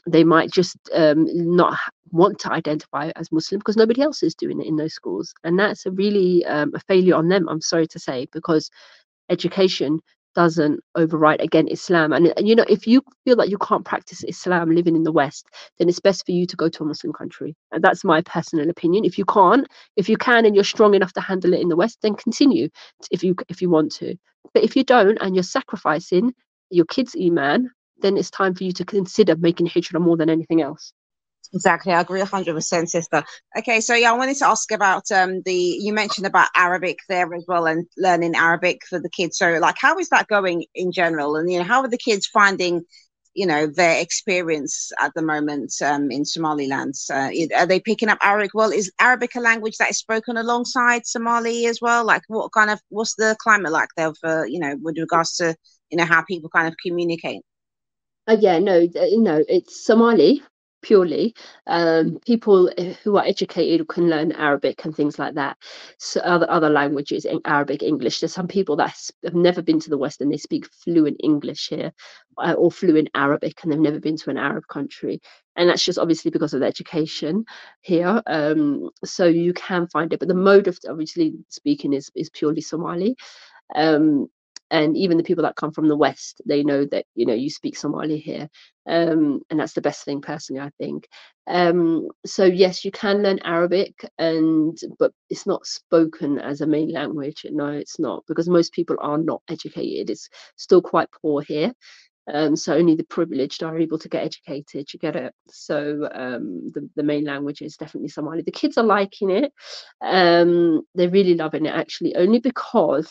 they might just not want to identify as Muslim because nobody else is doing it in those schools, and that's a really a failure on them, I'm sorry to say, because education doesn't override again Islam. And you know, if you feel like you can't practice Islam living in the West, then it's best for you to go to a Muslim country. And that's my personal opinion. If you can't, if you can and you're strong enough to handle it in the West, then continue if you want to. But if you don't and you're sacrificing your kids' iman, then it's time for you to consider making hijrah more than anything else. Exactly, I agree 100%, sister. Okay, so yeah, I wanted to ask about you mentioned about Arabic there as well, and learning Arabic for the kids. So like, how is that going in general? And you know, how are the kids finding, you know, their experience at the moment in Somaliland? Are they picking up Arabic well? Is Arabic a language that is spoken alongside Somali as well? Like, what's the climate like there for, you know, with regards to, you know, how people kind of communicate? Yeah, no, no, it's Somali purely. People who are educated can learn Arabic and things like that. So other languages, Arabic, English. There's some people that have never been to the West and they speak fluent English here, or fluent Arabic, and they've never been to an Arab country. And that's just obviously because of the education here. So you can find it, but the mode of obviously speaking is purely Somali. And even the people that come from the West, they know that, you know, you speak Somali here, and that's the best thing personally, I think. So yes, you can learn Arabic, but it's not spoken as a main language. No, it's not, because most people are not educated. It's still quite poor here. So only the privileged are able to get educated. You get it. So the main language is definitely Somali. The kids are liking it. They're really loving it, actually, only because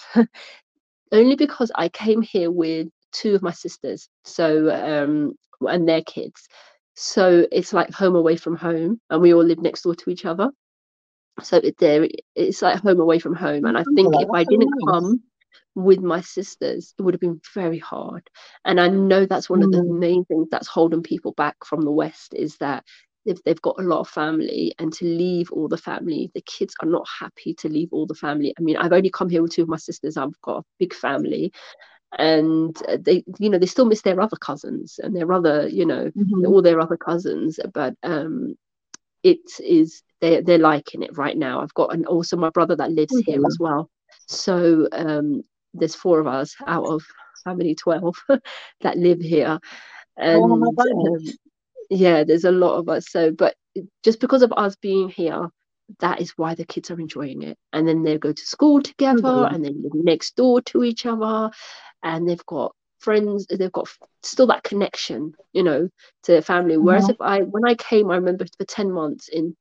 I came here with two of my sisters, so and their kids. So it's like home away from home, and we all live next door to each other. So it's like home away from home. And I think if I didn't come with my sisters, it would have been very hard. And I know that's one of the main things that's holding people back from the West, is that if they've got a lot of family, and to leave all the family, the kids are not happy to leave all the family. I mean, I've only come here with two of my sisters. I've got a big family, and they, you know, they still miss their other cousins and their other, you know, all their other cousins. But it is, they're liking it right now. I've got also my brother that lives here as well. So there's 4 of us out of how many, 12 that live here. And yeah, there's a lot of us. So, but just because of us being here, that is why the kids are enjoying it. And then they go to school together, and they live next door to each other, and they've got friends, they've got still that connection, you know, to their family. Whereas when I came, I remember for 10 months in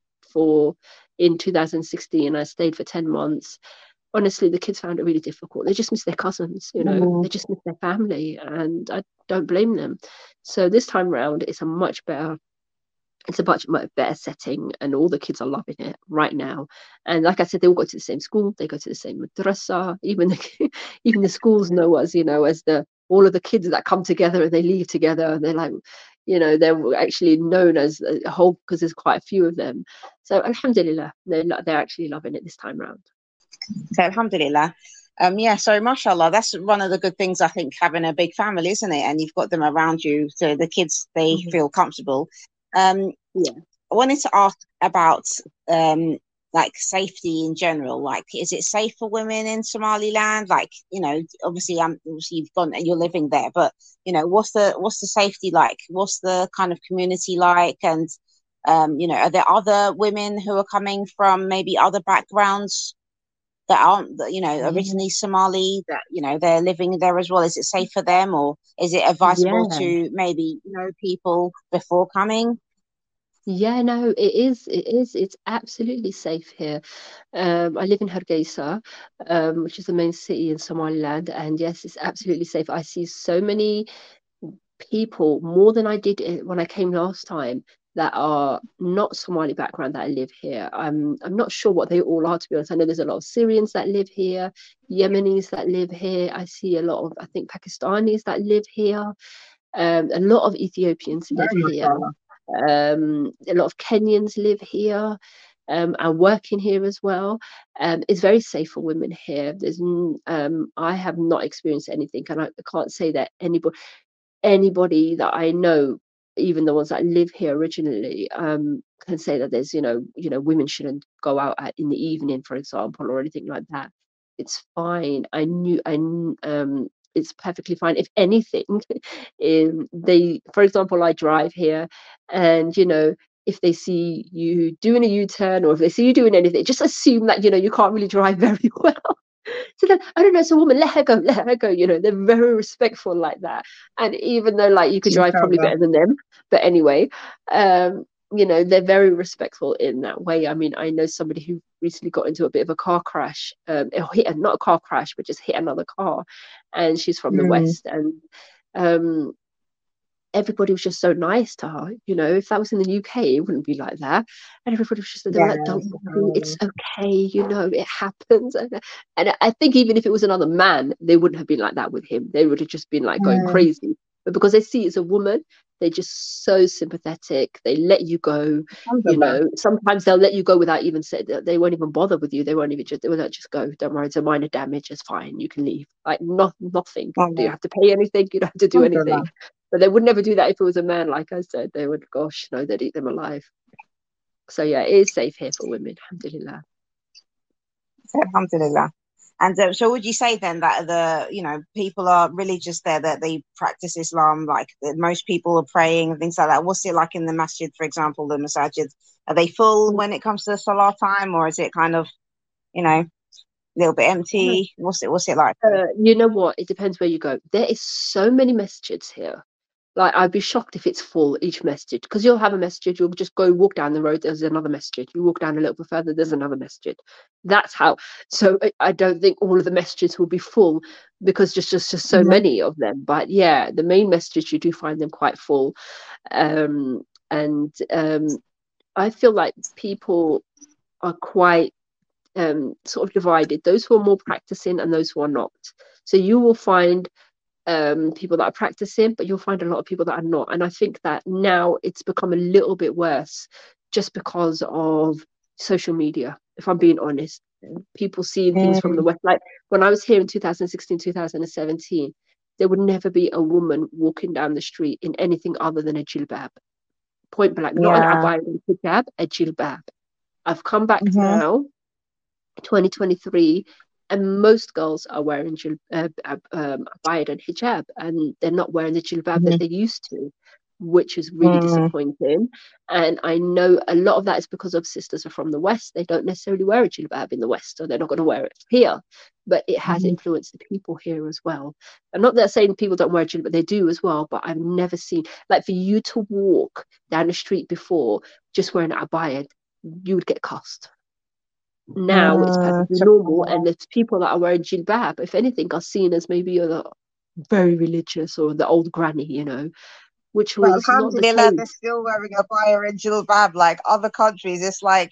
2016, I stayed for 10 months. Honestly, the kids found it really difficult. They just miss their cousins, you know, they just miss their family, and I don't blame them. So this time round, it's a much better setting, and all the kids are loving it right now. And like I said, they all go to the same school, they go to the same madrasa. Even the schools know us, you know, as all of the kids that come together and they leave together, and they're like, you know, they're actually known as a whole, because there's quite a few of them. So alhamdulillah, they're actually loving it this time round. So alhamdulillah. Yeah, so mashallah, that's one of the good things, I think, having a big family, isn't it? And you've got them around you, so the kids, they feel comfortable. I wanted to ask about like safety in general. Like, is it safe for women in Somaliland? Like, you know, obviously you've gone and you're living there, but you know, what's the safety like? What's the kind of community like? And you know, are there other women who are coming from maybe other backgrounds that aren't, you know, originally Somali, that, you know, they're living there as well? Is it safe for them, or is it advisable to maybe know people before coming? Yeah, no, it is. It's absolutely safe here. I live in Hargeisa, which is the main city in Somaliland, and yes, it's absolutely safe. I see so many people, more than I did when I came last time, that are not Somali background that live here. I'm not sure what they all are, to be honest. I know there's a lot of Syrians that live here, Yemenis that live here. I see a lot of, I think, Pakistanis that live here. A lot of Ethiopians live here. A lot of Kenyans live here, and working here as well. It's very safe for women here. I have not experienced anything, and I can't say that anybody that I know even the ones that live here originally, can say that there's, women shouldn't go out in the evening, for example, or anything like that. It's fine. It's perfectly fine. If anything, for example, I drive here, and if they see you doing a U-turn, or if they see you doing anything, just assume that you can't really drive very well. So then, I don't know, it's a woman, let her go, let her go. They're very respectful like that. And even though, like, you could drive probably better than them, but anyway, they're very respectful in that way. I mean, I know somebody who recently got into a bit of a car crash, not a car crash, but just hit another car, and she's from the West, and everybody was just so nice to her. If that was in the UK, it wouldn't be like that. And everybody was just, they were like, don't worry, it's okay, it happens. And I think even if it was another man, they wouldn't have been like that with him. They would have just been like going crazy. But because they see it as a woman, they're just so sympathetic. They let you go. Sometimes they'll let you go without even saying, they won't even bother with you. They will not just go, don't worry, it's a minor damage, it's fine, you can leave. Like, nothing. Do you have to pay anything? You don't have to do anything. But they would never do that if it was a man. Like I said, they would, gosh, no, they'd eat them alive. So yeah, it is safe here for women. Alhamdulillah. Alhamdulillah. And so would you say then that people are religious there, that they practice Islam, like most people are praying and things like that? What's it like in the masjid, for example, the masajid? Are they full when it comes to the salah time, or is it kind of, a little bit empty? What's it like? You know what? It depends where you go. There is so many masjids here. Like, I'd be shocked if it's full, each masjid, because you'll have a masjid, you'll just go walk down the road, there's another masjid. You walk down a little bit further, there's another masjid. That's how. So I don't think all of the masjids will be full, because just so many of them. But yeah, the main masjids, you do find them quite full. I feel like people are quite sort of divided, those who are more practicing and those who are not. So you will find people that are practicing, but you'll find a lot of people that are not. And I think that now it's become a little bit worse just because of social media, if I'm being honest. People seeing things from the West. Like when I was here in 2016, 2017, there would never be a woman walking down the street in anything other than a jilbab. Point blank, not an abaya and hijab, a jilbab. I've come back now, 2023, and most girls are wearing abaya and hijab, and they're not wearing the jilbab that they used to, which is really disappointing. And I know a lot of that is because of sisters are from the West. They don't necessarily wear a jilbab in the West, so they're not going to wear it here. But it has influenced the people here as well. I'm not that saying people don't wear a jilbab, they do as well, but I've never seen, like, for you to walk down the street before just wearing an abaya, you would get cussed. Now it's perfectly normal, and it's people that are wearing jilbab, if anything, are seen as maybe you're very religious or the old granny, which was not the case. They're still wearing abaya and jilbab. Like other countries, it's like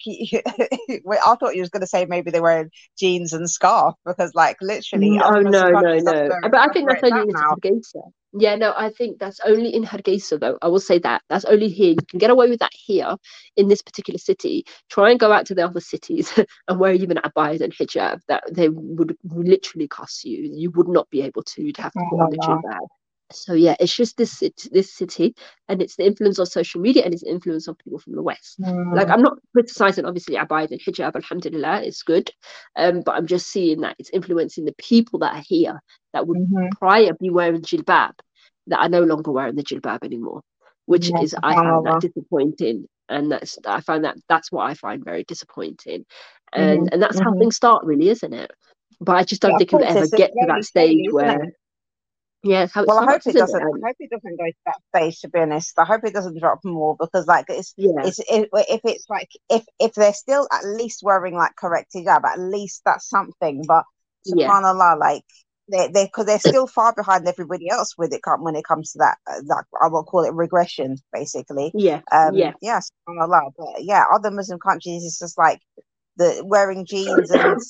I thought you was going to say maybe they're wearing jeans and scarf, because like literally no. But I think that's only in Hargeisa. Yeah, no, I think that's only in Hargeisa, though. I will say that's only here. You can get away with that here in this particular city. Try and go out to the other cities and wear even abaya and hijab, that they would literally cuss you. You would not be able to. You'd have to put on the jilbab. So yeah, it's just this city, and it's the influence of social media, and it's the influence of people from the West. Like, I'm not criticizing, obviously, abaya and hijab, alhamdulillah, it's good, but I'm just seeing that it's influencing the people that are here that would prior be wearing jilbab, that are no longer wearing the jilbab anymore, which is, I find that disappointing, and that's what I find very disappointing, and that's how things start, really, isn't it? But I just don't think it'll ever get to that stage where. Yeah, it's how it starts, I hope it doesn't. I hope it doesn't go to that stage. To be honest, I hope it doesn't drop more, because like if it's like if they're still at least wearing like correct hijab, at least that's something. But subhanallah, like because they're still far behind everybody else when it comes to that I will call it regression, basically. Subhanallah. But yeah, other Muslim countries, it's just like the wearing jeans and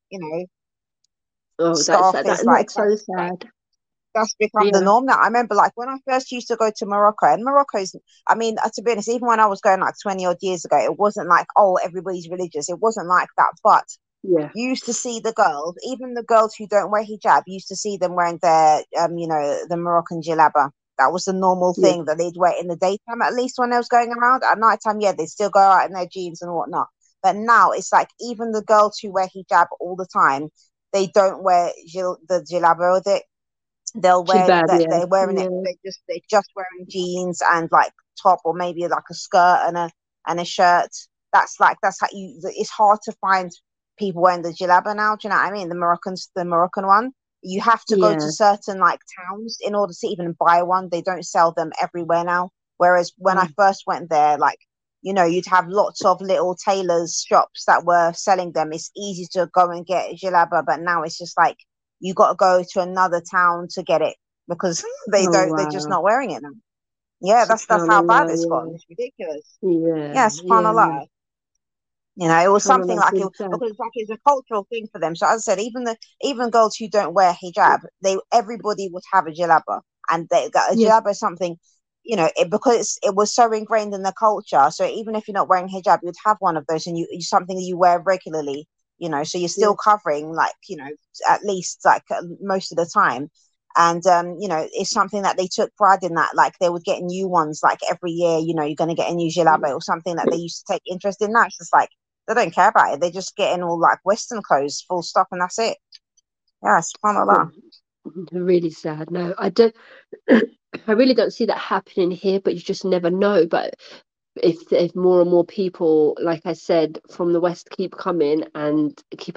scarf is like so sad. That's become the norm now. I remember, like, when I first used to go to Morocco, and Morocco's, I mean, to be honest, even when I was going like 20 odd years ago, it wasn't like, oh, everybody's religious. It wasn't like that. But you used to see the girls, even the girls who don't wear hijab, you used to see them wearing their, the Moroccan jilaba. That was the normal Yeah. thing that they'd wear in the daytime, at least when they was going around. At nighttime, yeah, they'd still go out in their jeans and whatnot. But now it's like even the girls who wear hijab all the time, they don't wear the jilaba with it. They'll wear Jilbab, that yeah. they're wearing it. Yeah. They're just wearing jeans and like top, or maybe like a skirt and a shirt. That's how you. It's hard to find people wearing the jilaba now. Do you know what I mean? The Moroccan one. You have to go to Yeah. certain like towns in order to even buy one. They don't sell them everywhere now. Whereas when I first went there, like, you'd have lots of little tailors shops that were selling them. It's easy to go and get a jilaba, but now it's just like you got to go to another town to get it because Oh they're just wow. not wearing it now. Yeah, that's how bad it's gotten. Subhanallah, It's ridiculous. yeah. Yeah, Yeah, yeah. subhanallah. It was something Subhanallah, it's like really it sad. because it's a cultural thing for them. So as I said, even girls who don't wear hijab, everybody would have a jilaba, and a Yeah. jilaba is something, because it was so ingrained in the culture. So even if you're not wearing hijab, you'd have one of those, and something that you wear regularly. So you're Yeah. still covering, like, at least like most of the time. And it's something that they took pride in, that like they would get new ones like every year. You're going to get a new jilaba or something that they used to take interest in. Now it's just like they don't care about it. They're just getting all like Western clothes, full stop, and that's it. Yeah, subhanallah. Really sad. No, I don't. I really don't see that happening here, but you just never know. But if more and more people, like I said, from the West keep coming and keep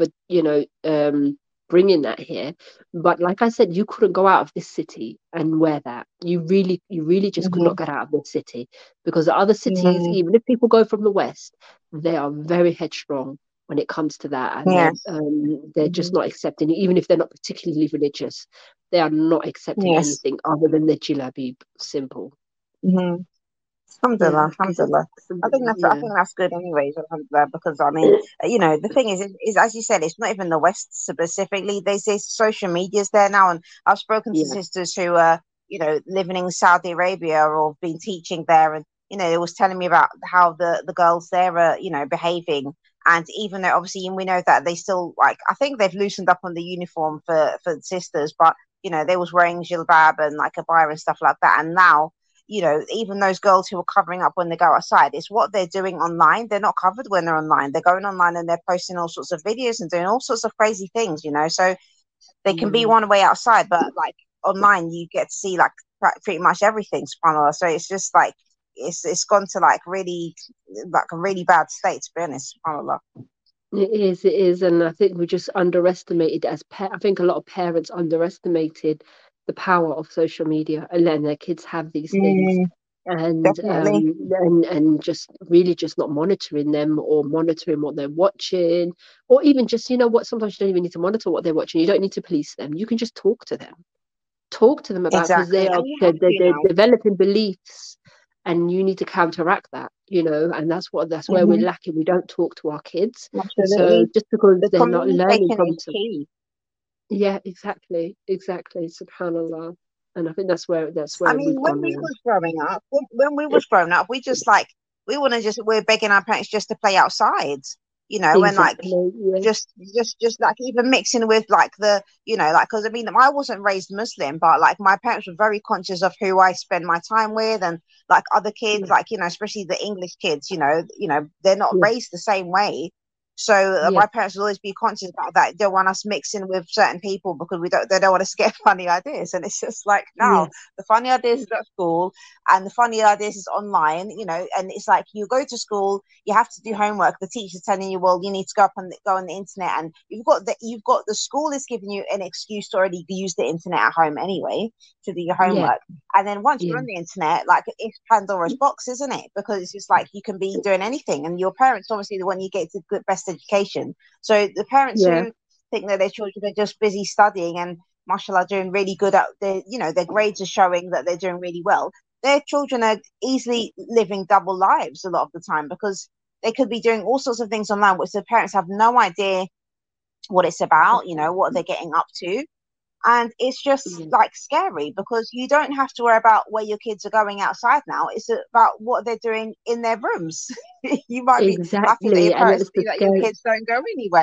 bringing that here. But like I said, you couldn't go out of this city and wear that. You really just could not Mm-hmm. get out of this city, because the other cities, Mm-hmm. even if people go from the West, they are very headstrong when it comes to that, and Yes. they're just Mm-hmm. not accepting it, even if they're not particularly religious. They are not accepting Yes. anything other than the jilabib. Simple. Mm-hmm. Yeah, Alhamdulillah, because alhamdulillah. I yeah, think that's good anyways, alhamdulillah, because I mean, the thing is as you said, it's not even the West specifically. There's social medias there now, and I've spoken to yeah, sisters who are, living in Saudi Arabia or have been teaching there, and they was telling me about how the girls there are, behaving. And even though obviously we know that they still, like, I think they've loosened up on the uniform for the sisters, but they was wearing jilbab and like a abaya and stuff like that, and now even those girls who are covering up when they go outside, it's what they're doing online. They're not covered when they're online. They're going online and they're posting all sorts of videos and doing all sorts of crazy things. So they can be yeah. one way outside, but like online, you get to see like pretty much everything, subhanAllah. So it's just like, it's gone to like really, like a really bad state, to be honest, subhanAllah. It is, and I think we just underestimated I think a lot of parents underestimated the power of social media and letting their kids have these things, Mm, and definitely. just really just not monitoring them, or monitoring what they're watching, or even just, what, sometimes you don't even need to monitor what they're watching. You don't need to police them. You can just talk to them about, because Exactly. they are And you they're, have they're, to they're now. developing beliefs, and you need to counteract that, and that's where we're Hmm. lacking. We don't talk to our kids, and so Absolutely. just because The they're not learning communication from is key. yeah, exactly, subhanallah. And I think that's where I mean, we've when gone we wrong. was growing up, when we was growing up, we just like we're begging our parents just to play outside, and like Exactly, yeah, just like even mixing with like like, because I mean, I wasn't raised Muslim, but like my parents were very conscious of who I spend my time with, and like other kids, yeah, like especially the English kids, they're not yeah, raised the same way. So yeah, my parents will always be conscious about that. They don't want us mixing with certain people because they don't want us to get funny ideas. And it's just like, yeah, no, the funny ideas is at school, and the funny ideas is online. And it's like you go to school, you have to do homework. The teacher's telling you, well, you need to go on the internet, and you've got the school is giving you an excuse to already use the internet at home anyway to do your yeah, homework. And then once you're yeah, on the internet, like, it's Pandora's box, isn't it? Because it's just like you can be doing anything, and your parents obviously the one you get to good best education. So the parents yeah, who think that their children are just busy studying and mashallah doing really good at their grades are showing that they're doing really well, their children are easily living double lives a lot of the time, because they could be doing all sorts of things online which the parents have no idea what it's about, what they're getting up to. And it's just yeah. like scary, because you don't have to worry about where your kids are going outside now. It's about what they're doing in their rooms. You might be lucky that your Exactly, and parents it's the see that your scary. kids don't go anywhere,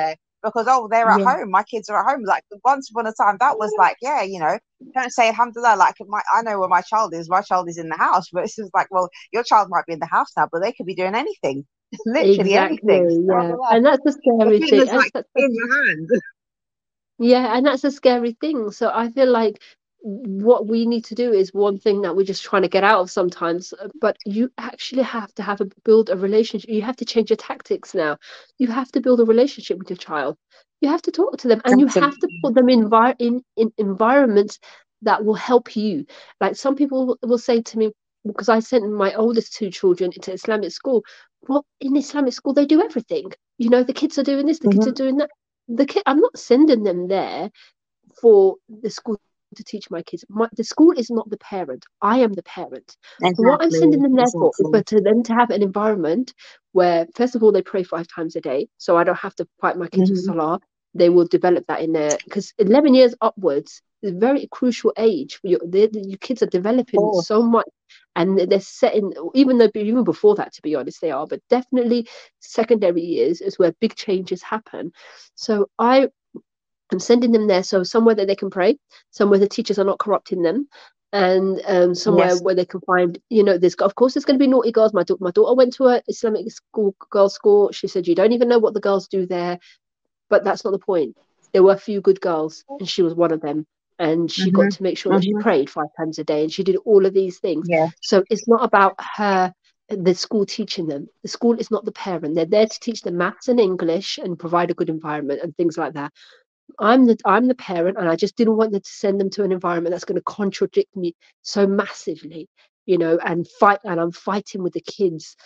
because they're at home, my kids are at home. Like once upon a time, that was like, yeah, don't say alhamdulillah. Like I know where my child is. My child is in the house, but it's just like, well, your child might be in the house now, but they could be doing anything, literally anything. Exactly, yeah. And that's the The scary thing thing. was like in your hand. Yeah, and that's a scary thing. So I feel like what we need to do is one thing that we're just trying to get out of sometimes, but you actually have to build a relationship. You have to change your tactics now. You have to build a relationship with your child. You have to talk to them, and you have to put them in environments that will help you. Like some people will say to me, because I sent my oldest two children into Islamic school. Well, in Islamic school, they do everything. The kids are doing this, the kids are doing that. I'm not sending them there for the school to teach my kids. The school is not the parent. I am the parent. Exactly, what I'm sending them there for is exactly. to them to have an environment where, first of all, they pray 5 times a day, so I don't have to fight my kids with salah. They will develop that in there, because 11 years upwards is a very crucial age. Your kids are developing so much, and they're setting, even before that, to be honest, they are, but definitely secondary years is where big changes happen. So I'm sending them there, so somewhere that they can pray, somewhere the teachers are not corrupting them, and somewhere where they can find, there's, of course, there's going to be naughty girls. My daughter went to a Islamic school, girls' school. She said you don't even know what the girls do there, but that's not the point. There were a few good girls, and she was one of them. And she got to make sure that she prayed 5 times a day, and she did all of these things. So it's not about the school teaching them. The school is not the parent. They're there to teach them maths and English and provide a good environment and things like that. I'm the parent, and I just didn't want them to send them to an environment that's going to contradict me so massively, and I'm fighting with the kids,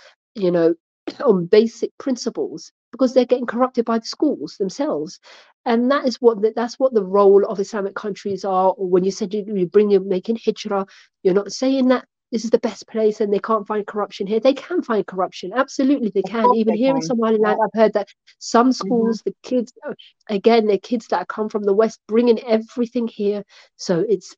on basic principles, because they're getting corrupted by the schools themselves. And that's what the role of Islamic countries are. Or when you said you're making hijrah, you're not saying that this is the best place and they can't find corruption here. They can find corruption, absolutely they can. Even here in Somaliland, I've heard that some schools, the kids, again, they're kids that come from the West, bringing everything here. So it's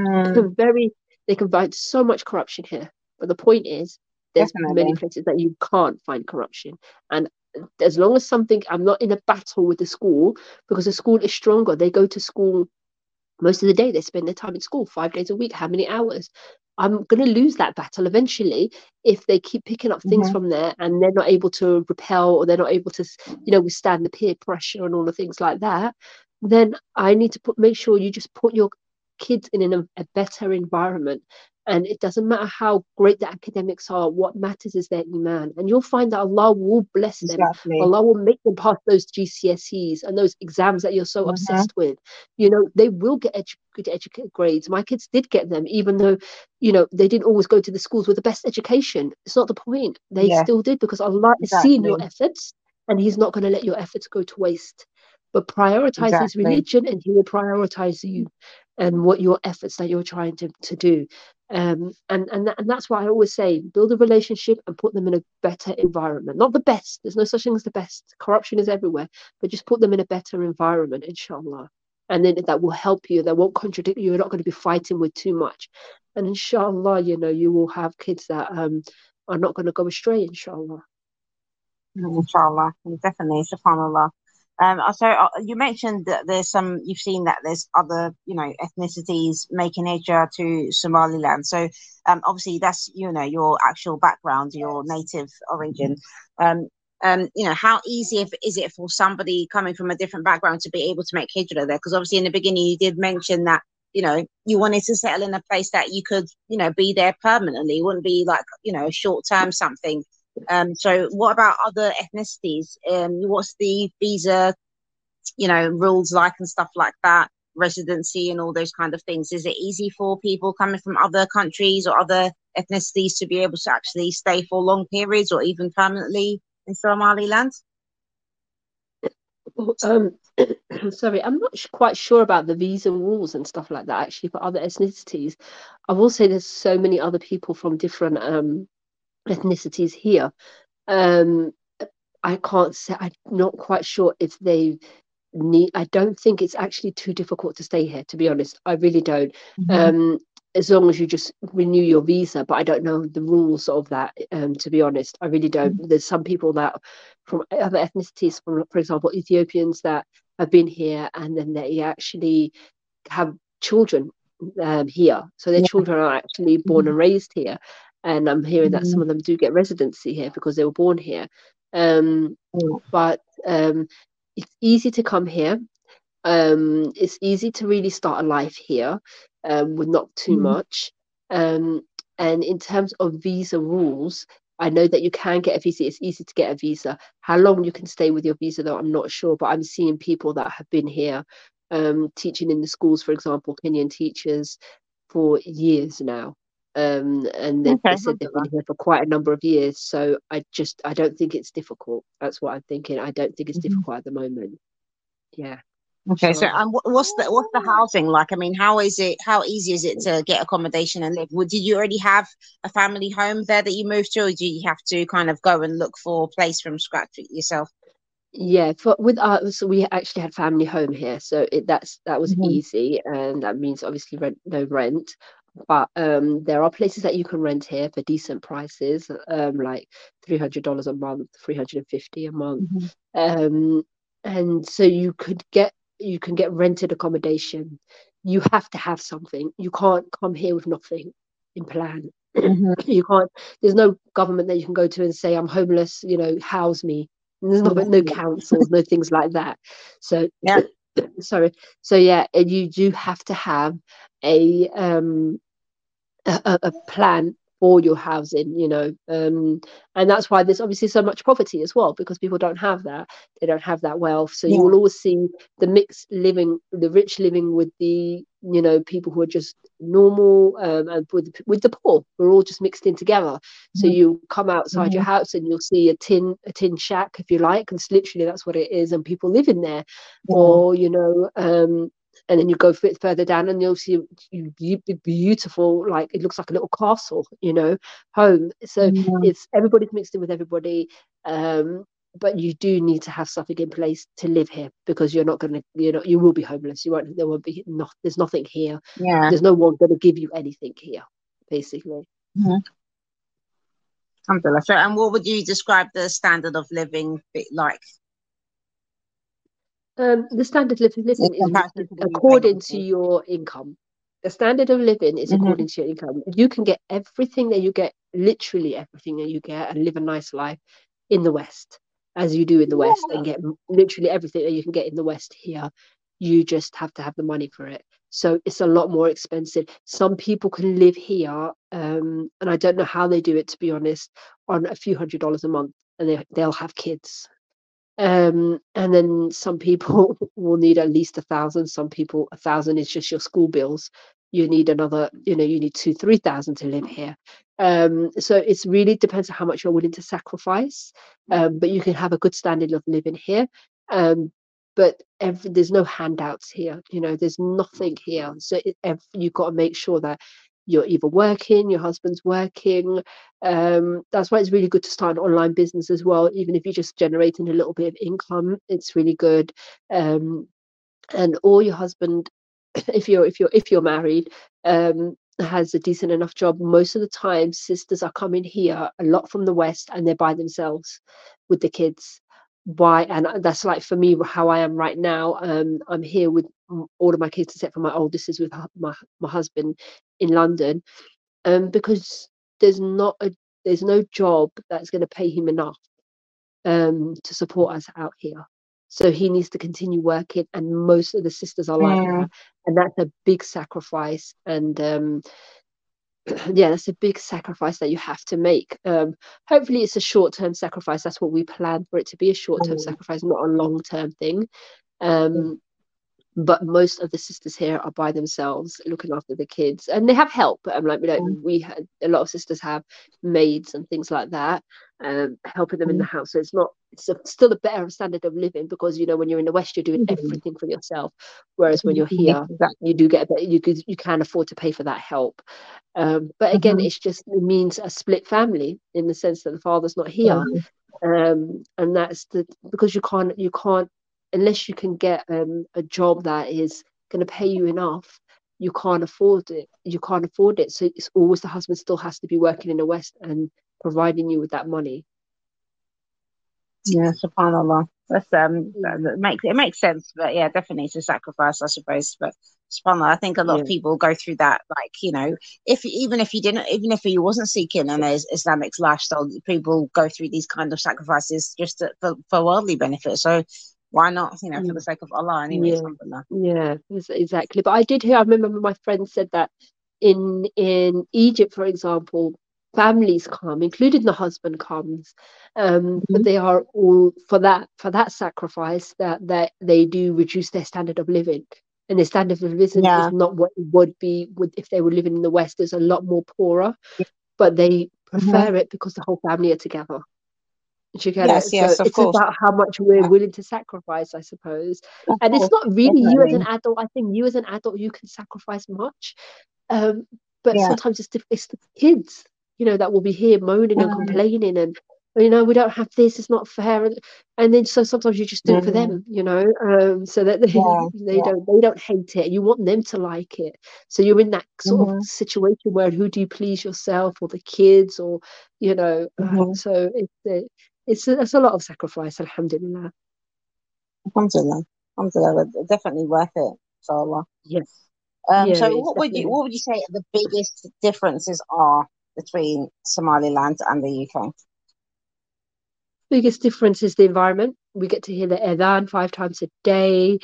they can find so much corruption here. But the point is, there's many places that you can't find corruption. And as long as I'm not in a battle with the school, because the school is stronger. They go to school most of the day. They spend their time in school 5 days a week. How many hours? I'm going to lose that battle eventually if they keep picking up things from there, and they're not able to repel, or they're not able to, withstand the peer pressure and all the things like that. Then I need to make sure you just put your kids in a better environment. And it doesn't matter how great the academics are. What matters is their iman, and you'll find that Allah will bless them. Allah will make them pass those GCSEs and those exams that you're so obsessed with. They will get good educated grades. My kids did get them, even though they didn't always go to the schools with the best education. It's not the point. They still did, because Allah is seeing your efforts, and He's not going to let your efforts go to waste. But prioritize His religion, and He will prioritize you and what your efforts that you're trying to do. And that's why I always say, build a relationship and put them in a better environment. Not the best. There's no such thing as the best. Corruption is everywhere. But just put them in a better environment, inshallah. And then that will help you. That won't contradict you. You're not going to be fighting with too much. And inshallah, you will have kids that are not going to go astray, inshallah. Inshallah, definitely, subhanallah. So you mentioned that you've seen that there's other, ethnicities making hijrah to Somaliland. So, obviously that's, your actual background, your native origin. How easy is it for somebody coming from a different background to be able to make hijrah there? Because obviously in the beginning you did mention that, you wanted to settle in a place that you could, be there permanently. It wouldn't be like, short term something. So what about other ethnicities? What's the visa, rules like and stuff like that, residency and all those kind of things? Is it easy for people coming from other countries or other ethnicities to be able to actually stay for long periods or even permanently in Somaliland? Sorry, I'm not quite sure about the visa rules and stuff like that, actually, for other ethnicities. I will say there's so many other people from different ethnicities here. I can't say, I'm not quite sure if they I don't think it's actually too difficult to stay here, to be honest. I really don't. As long as you just renew your visa, but I don't know the rules of that, to be honest. I really don't. There's some people that from other ethnicities, from, for example, Ethiopians that have been here and then they actually have children here. So their Yeah. children are actually born and raised here. And I'm hearing that some of them do get residency here because they were born here. But it's easy to come here. It's easy to really start a life here with not too much. And in terms of visa rules, I know that you can get a visa. It's easy to get a visa. How long you can stay with your visa, though, I'm not sure. But I'm seeing people that have been here teaching in the schools, for example, Kenyan teachers for years now. And they said they've been here for quite a number of years. So I don't think it's difficult. That's what I'm thinking. I don't think it's difficult at the moment. Yeah. Okay, so Sure. what's the housing like? I mean, how easy is it to get accommodation and live? Did you already have a family home there that you moved to, or do you have to kind of go and look for a place from scratch yourself? Yeah, with us, so we actually had family home here, so that was easy, and that means obviously no rent. But there are places that you can rent here for decent prices, like $300 a month, 350 a month. And so you can get rented accommodation. You have to have something. You can't come here with nothing in plan. You can't, there's no government that you can go to and say, I'm homeless, house me. And there's no councils, no things like that. So Yeah. sorry. So yeah, and you do have to have a a plan for your housing, and that's why there's obviously so much poverty as well, because people don't have that. They don't have that wealth. So you will always see the mixed living, the rich living with the people who are just normal, and with the poor. We're all just mixed in together. So you come outside your house and you'll see a tin shack, if you like, and it's literally that's what it is, and people live in there. Or and then you go a bit further down and you'll see beautiful, like it looks like a little castle, home. So it's everybody's mixed in with everybody. But you do need to have something in place to live here, because you're not going to, you will be homeless. There won't be, there's nothing here. Yeah. There's no one going to give you anything here, basically. Alhamdulillah. So, and what would you describe the standard of living like? The standard of living is according to your income. The standard of living is according to your income. You can get everything that you get, literally everything that you get, and live a nice life in the West, as you do in the West, and get literally everything that you can get in the West here. You just have to have the money for it. So it's a lot more expensive. Some people can live here, and I don't know how they do it, to be honest, on a few $100s a month, and they'll have kids. And then some people will need at least 1,000. Some people, 1,000 is just your school bills. You need another, you need 2,000-3,000 to live here. So it's really depends on how much you're willing to sacrifice. But you can have a good standard of living here. But there's no handouts here. There's nothing here. So you've got to make sure that you're either working, your husband's working. That's why it's really good to start an online business as well, even if you're just generating a little bit of income. It's really good. And or your husband, if you're married, has a decent enough job. Most of the time sisters are coming here a lot from the West, and they're by themselves with the kids. Why? And that's like, for me, how I am right now. I'm here with all of my kids, except for my oldest is with my husband in London, because there's no job that's going to pay him enough to support us out here. So he needs to continue working, and most of the sisters are like that, and that's a big sacrifice. And yeah, that's a big sacrifice that you have to make. Hopefully it's a short-term sacrifice. That's what we plan for it to be, a short-term sacrifice, not a long-term thing. But most of the sisters here are by themselves looking after the kids, and they have help. We had a lot of sisters have maids and things like that, helping them in the house. So it's still a better standard of living, because when you're in the West, you're doing everything for yourself, whereas when you're here, you do get a bit, you can afford to pay for that help. But again, it means a split family, in the sense that the father's not here. And that's because you can't unless you can get a job that is going to pay you enough. You can't afford it. So it's always the husband still has to be working in the West and providing you with that money. Yeah, subhanallah. That's Mm. it makes sense, but yeah, definitely it's a sacrifice, I suppose. But subhanallah, I think a lot of Yeah. people go through that. Like, if even if you didn't, even if you wasn't seeking an Islamic lifestyle, people go through these kind of sacrifices just for worldly benefit. So why not? For the Mm. sake of Allah, anyways. Yeah, Alhamdulillah. yeah, exactly. But I did hear, I remember my friend said that in Egypt, for example, families come, including the husband comes, but Mhm. they are all for that sacrifice that they do reduce their standard of living. And their standard of living is Yeah. not what it would be if they were living in the West. There's a lot more poorer, but they Mhm. prefer it because the whole family are together. Do you get Yes, it? So yes, of it's course. about how much we're Yeah, willing to sacrifice, I suppose. of And it's course, not really you as an definitely. adult. I think you as an adult, you can sacrifice much. Um, but Yeah. sometimes it's the kids, that will be here moaning and Mm, complaining and we don't have this, it's not fair. And then so sometimes you just do it for mm, them, so that they, yeah, they yeah. don't hate it. You want them to like it. So you're in that sort of Mhm, situation where who do you please, yourself or the kids, or mhm. so it's a lot of sacrifice, alhamdulillah. Alhamdulillah. Alhamdulillah, but definitely worth it. Inshallah. Yeah, So it's definitely. what would you say the biggest differences are between Somaliland and the UK? Biggest difference is the environment. We get to hear the adhan 5 times a day.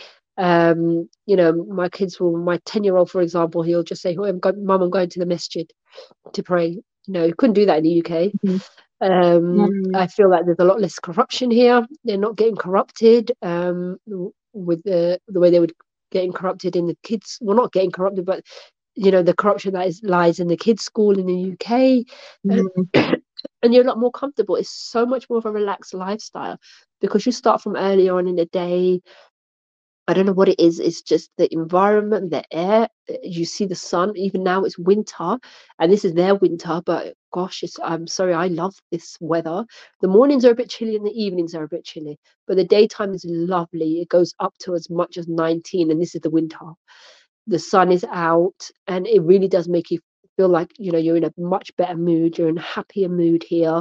My 10-year-old, for example, he'll just say, "Oh, Mum, I'm going to the masjid to pray." You couldn't do that in the UK. Mhm. Mm, I feel like there's a lot less corruption here. They're not getting corrupted with the way they would getting corrupted in the kids. Well, not getting corrupted, but the corruption that lies in the kids' school in the UK. mhm. And you're a lot more comfortable. It's so much more of a relaxed lifestyle because you start from early on in the day. I don't know what it is. It's just the environment, the air. You see the sun. Even now it's winter, and this is their winter. But gosh, I'm sorry, I love this weather. The mornings are a bit chilly, and the evenings are a bit chilly. But the daytime is lovely. It goes up to as much as 19, and this is the winter. The sun is out, and it really does make you feel like you're in a much better mood. You're in a happier mood here.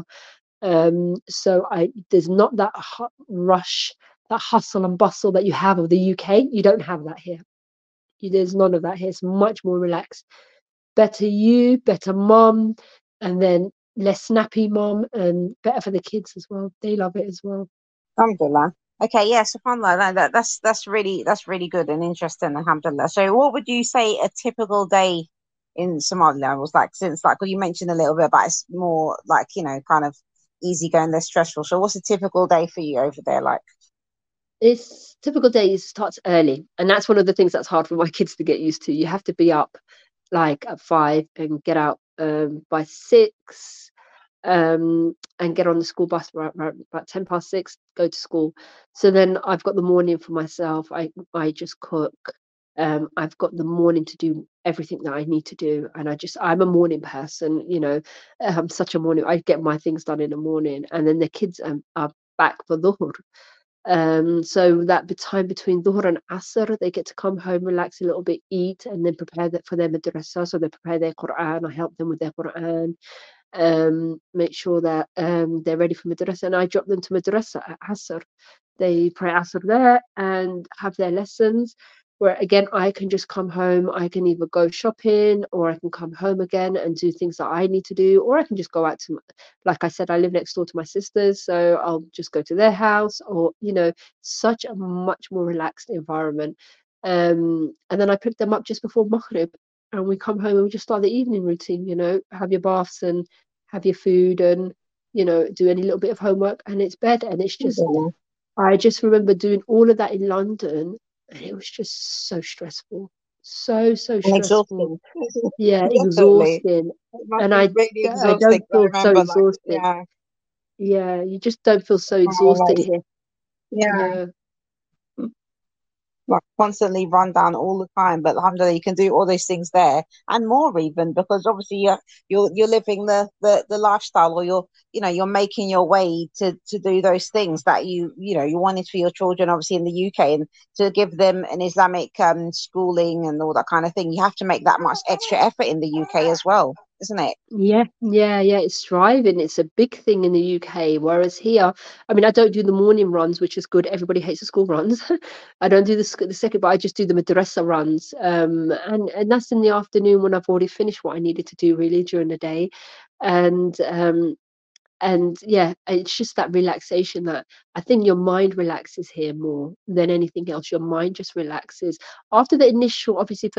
So there's not that rush, that hustle and bustle that you have of the UK. You don't have that here. There's none of that here. It's much more relaxed. Better you, better mom, and then less snappy mom, and better for the kids as well. They love it as well. Alhamdulillah. Okay, yeah, subhanallah. That's really good and interesting, alhamdulillah. So what would you say a typical day in Somaliland was like, since like well, you mentioned a little bit about it's more like, kind of easy going, less stressful. So what's a typical day for you over there like? It's typical days starts early, and that's one of the things that's hard for my kids to get used to. You have to be up like at 5 and get out by 6, and get on the school bus about 10 past 6, go to school. So then I've got the morning for myself. I just cook. I've got the morning to do everything that I need to do, and I'm a morning person. I'm such a morning. I get my things done in the morning, and then the kids are back for dhuhr. So that the time between Dhuhr and Asr, they get to come home, relax a little bit, eat, and then prepare that for their madrasa. So they prepare their Quran. I help them with their Quran, make sure that they're ready for madrasa, and I drop them to madrasa at Asr. They pray Asr there and have their lessons. Where again, I can just come home. I can either go shopping, or I can come home again and do things that I need to do, or I can just go out to, like I said, I live next door to my sisters, so I'll just go to their house, or such a much more relaxed environment. And then I pick them up just before Maghrib, and we come home and we just start the evening routine. Have your baths and have your food, and do any little bit of homework, and it's bed. And it's just, Alhamdulillah. I just remember doing all of that in London, and it was just so stressful, so And stressful. exhausting. Yeah, Definitely. exhausting. It must And be I really I exhausting. don't I feel so remember like exhausted. yeah, Yeah, you just don't feel so exhausted like, here. yeah. Yeah. Like constantly run down all the time. But alhamdulillah, you can do all those things there and more even because obviously you're living the lifestyle, or you're making your way to do those things that you wanted for your children, obviously in the UK, and to give them an Islamic schooling and all that kind of thing. You have to make that much extra effort in the UK as well. isn't it? Yeah, it's thriving. It's a big thing in the UK. Whereas here, I mean, I don't do the morning runs, which is good. Everybody hates the school runs. I don't do the second, but I just do the madrasa runs. And that's in the afternoon when I've already finished what I needed to do really during the day. And yeah, it's just that relaxation that I think your mind relaxes here more than anything else. Your mind just relaxes after the initial, obviously,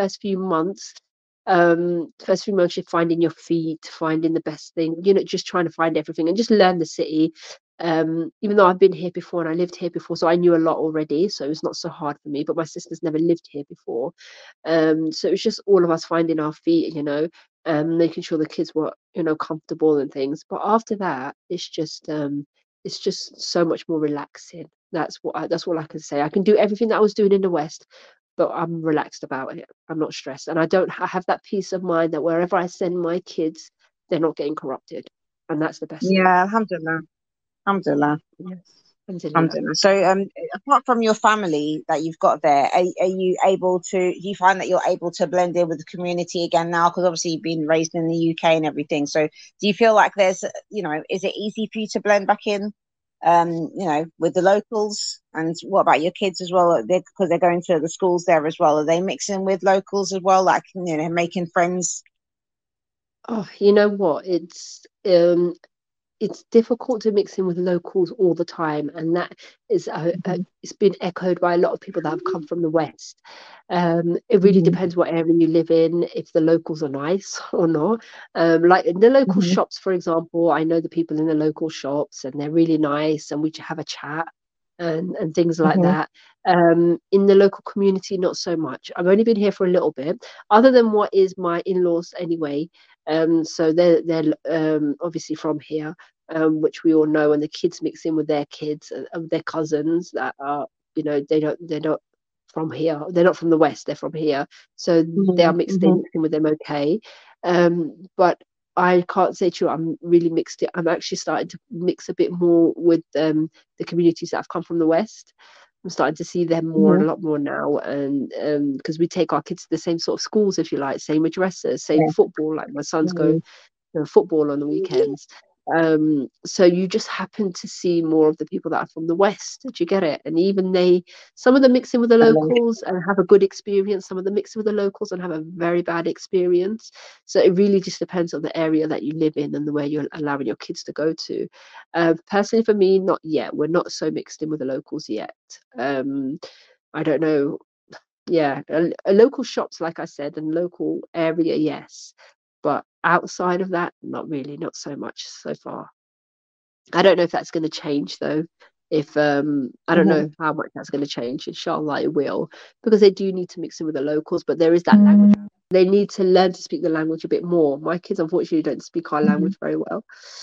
first few months you're finding your feet, finding the best thing, just trying to find everything and just learn the city. Even though I've been here before and I lived here before, so I knew a lot already, so it's not so hard for me, but my sister's never lived here before. So it's just all of us finding our feet, making sure the kids were, comfortable and things. But after that, it's just so much more relaxing. That's all I can say. I can do everything that I was doing in the West, but I'm relaxed about it. I'm not stressed, and I have that peace of mind that wherever I send my kids, they're not getting corrupted, and that's the best thing. Yeah, alhamdulillah. Alhamdulillah. Yes, alhamdulillah. Alhamdulillah. So, apart from your family that you've got there, are you able to, do you find that you're able to blend in with the community again now? Because obviously you've been raised in the UK and everything. So do you feel like there's, is it easy for you to blend back in, with the locals? And what about your kids as well? Because they're going to the schools there as well. Are they mixing with locals as well, like, making friends? Oh, you know what? It's difficult to mix in with locals all the time, and that is it's been echoed by a lot of people that have come from the West. It really Mhm. depends what area you live in, if the locals are nice or not. Like in the local Mhm. shops, for example, I know the people in the local shops and they're really nice and we have a chat and things like Mhm. that. In the local community, not so much. I've only been here for a little bit, other than what is my in-laws anyway. So they're obviously from here, which we all know, and the kids mix in with their kids and their cousins that are, they're not from here. They're not from the West. They're from here, so they are Mhm. mixed. They Mhm. mix in with them, okay. But I can't say to you I'm really mixed it. I'm actually starting to mix a bit more with the communities that have come from the West. I'm starting to see them more and Mhm. a lot more now, and because we take our kids to the same sort of schools, if you like, same addresses, same Yeah. football. Like my sons go Mhm. football on the weekends. So you just happen to see more of the people that are from the West. Do you get it? And even some of them mix in with the locals and have a good experience. Some of them mix in with the locals and have a very bad experience. So it really just depends on the area that you live in and the way you're allowing your kids to go to. Personally, for me, not yet. We're not so mixed in with the locals yet. I don't know. Yeah, a local shops, like I said, and local area, yes. But outside of that, not really, not so much so far. I don't know if that's going to change though. If I don't Mhm. know how much that's going to change. Inshallah, it will, because they do need to mix in with the locals. But there is that language. They need to learn to speak the language a bit more. My kids, unfortunately, don't speak our Mhm. language very well.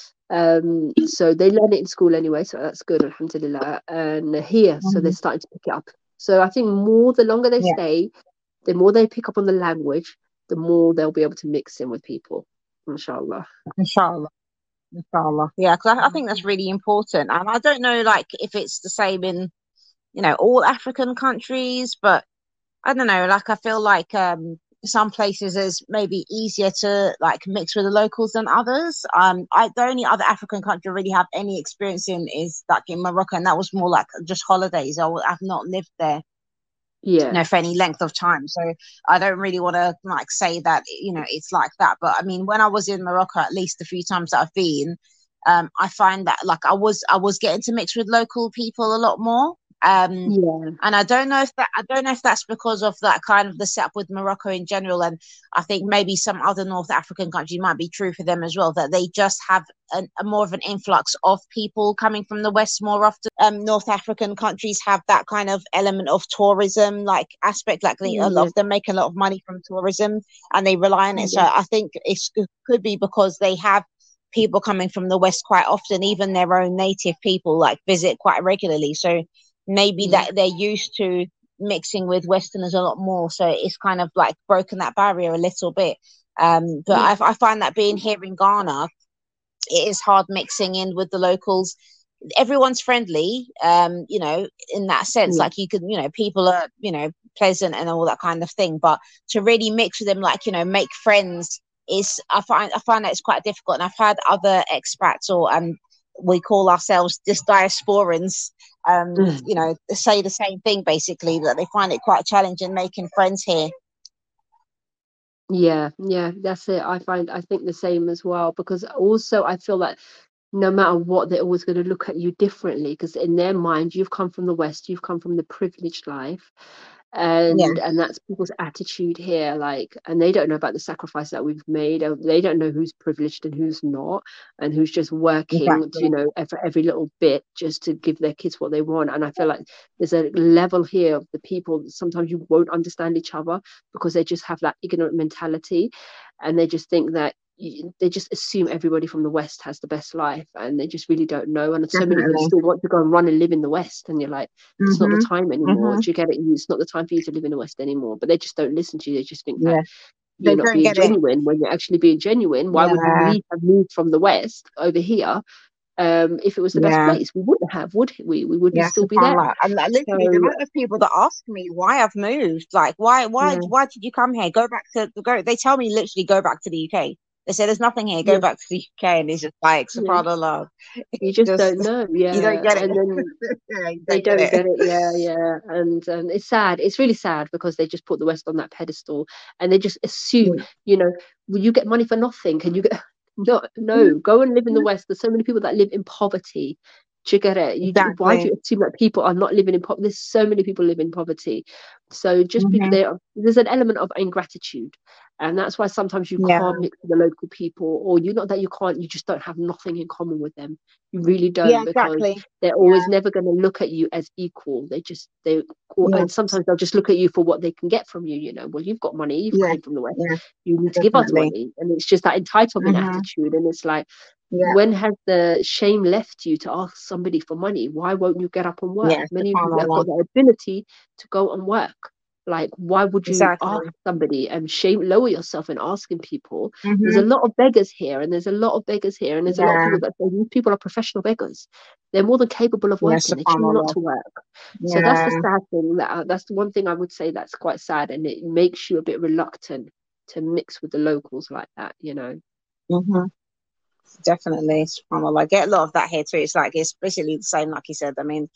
So they learn it in school anyway, so that's good, alhamdulillah. And here, so they're Mhm. starting to pick it up. So I think the longer they Yeah. stay, the more they pick up on the language, the more they'll be able to mix in with people, inshallah. Inshallah. Inshallah. Yeah, because I think that's really important. And I don't know, like, if it's the same in, all African countries, but I don't know, like, I feel like some places is maybe easier to like mix with the locals than others. The only other African country I really have any experience in is like in Morocco, and that was more like just holidays. I've not lived there, Yeah, for any length of time. So I don't really want to like say that, it's like that. But I mean, when I was in Morocco, at least a few times that I've been, I find that like I was getting to mix with local people a lot more. Um, yeah, and I don't know if that's because of that kind of the setup with Morocco in general. And I think maybe some other North African countries might be true for them as well, that they just have a more of an influx of people coming from the West more often. North African countries have that kind of element of tourism, like aspect, like a lot yeah, of them make a lot of money from tourism and they rely on it. So yeah, I think it could be because they have people coming from the West quite often, even their own native people like visit quite regularly. So maybe yeah, that they're used to mixing with Westerners a lot more. So it's kind of like broken that barrier a little bit. But yeah, I find that being here in Ghana, it is hard mixing in with the locals. Everyone's friendly, in that sense. yeah, Like you could, people are, pleasant and all that kind of thing. But to really mix with them, like, make friends I find that it's quite difficult, and I've had other expats, or we call ourselves just diasporans, say the same thing, basically, that they find it quite challenging making friends here. Yeah, that's it. I think the same as well, because also I feel like no matter what, they're always going to look at you differently, because in their mind, you've come from the West, you've come from the privileged life, Yeah, and that's people's attitude here. Like, and they don't know about the sacrifice that we've made. Or they don't know who's privileged and who's not, and who's just working, exactly. for every little bit just to give their kids what they want. And I feel like there's a level here of the people that sometimes you won't understand each other, because they just have that ignorant mentality, and they just think that they just assume everybody from the West has the best life, and they just really don't know. And so many of them Definitely. still want to go and run and live in the West, and you're like, it's not the Mhm. time anymore. Mhm. Do you get it? It's not the time for you to live in the West anymore. But they just don't listen to you. They just think that Yeah, you're they not don't being get it. genuine when you're actually being genuine. Why would Yeah, we have moved from the West over here, if it was the best yeah. place? We wouldn't have, would we? We would be Yeah, still be there. subhanallah. And literally, the So amount of people that ask me why I've moved, like, yeah, why did you come here? Go back to go. They tell me literally go back to the UK. They say there's nothing here. Go yeah, back to the UK, and it's just like yeah. subhanallah. You It's just just don't know. you don't Yeah, get it. and then Yeah, you they don't get don't it. get it. Yeah, and it's sad. It's really sad, because they just put the West on that pedestal, and they just assume, Yeah. well, you get money for nothing. Can you get no? Go and live in the West. There's so many people that live in poverty. Do you get it? Why do Exactly. you assume that people are not living in poverty? There's so many people live in poverty. So just be Hmm. there. There's an element of ingratitude, and that's why sometimes you Yeah. can't mix with the local people, or you not that you can't. You just don't have nothing in common with them. You really Yeah. don't, because Exactly. they're Yeah. always never going to look at you as equal. Yeah. And sometimes they'll just look at you for what they can get from you. Well, you've got money, you've Yeah. came from the West, Yeah. you need to give us Definitely. money. And it's just that entitlement Hmm. attitude. And it's like, Yeah. when has the shame left you to ask somebody for money? Why won't you get up and work? Yeah. Many of you have got Subhanallah. the ability to go and work. Like, why would you Exactly. ask somebody and lower yourself in asking people? There's a Hmm. lot of beggars here, and there's a lot of beggars here, and there's a lot of Yeah. people that say these people are professional beggars. They're more than capable of Yeah. working. They choose not Subhanallah. to work. So that's the Yeah. sad thing. That's the one thing I would say that's quite sad, and it makes you a bit reluctant to mix with the locals like that. Hmm. Definitely, subhanallah. I get a lot of that here too. It's like it's basically the same, like you said. I mean,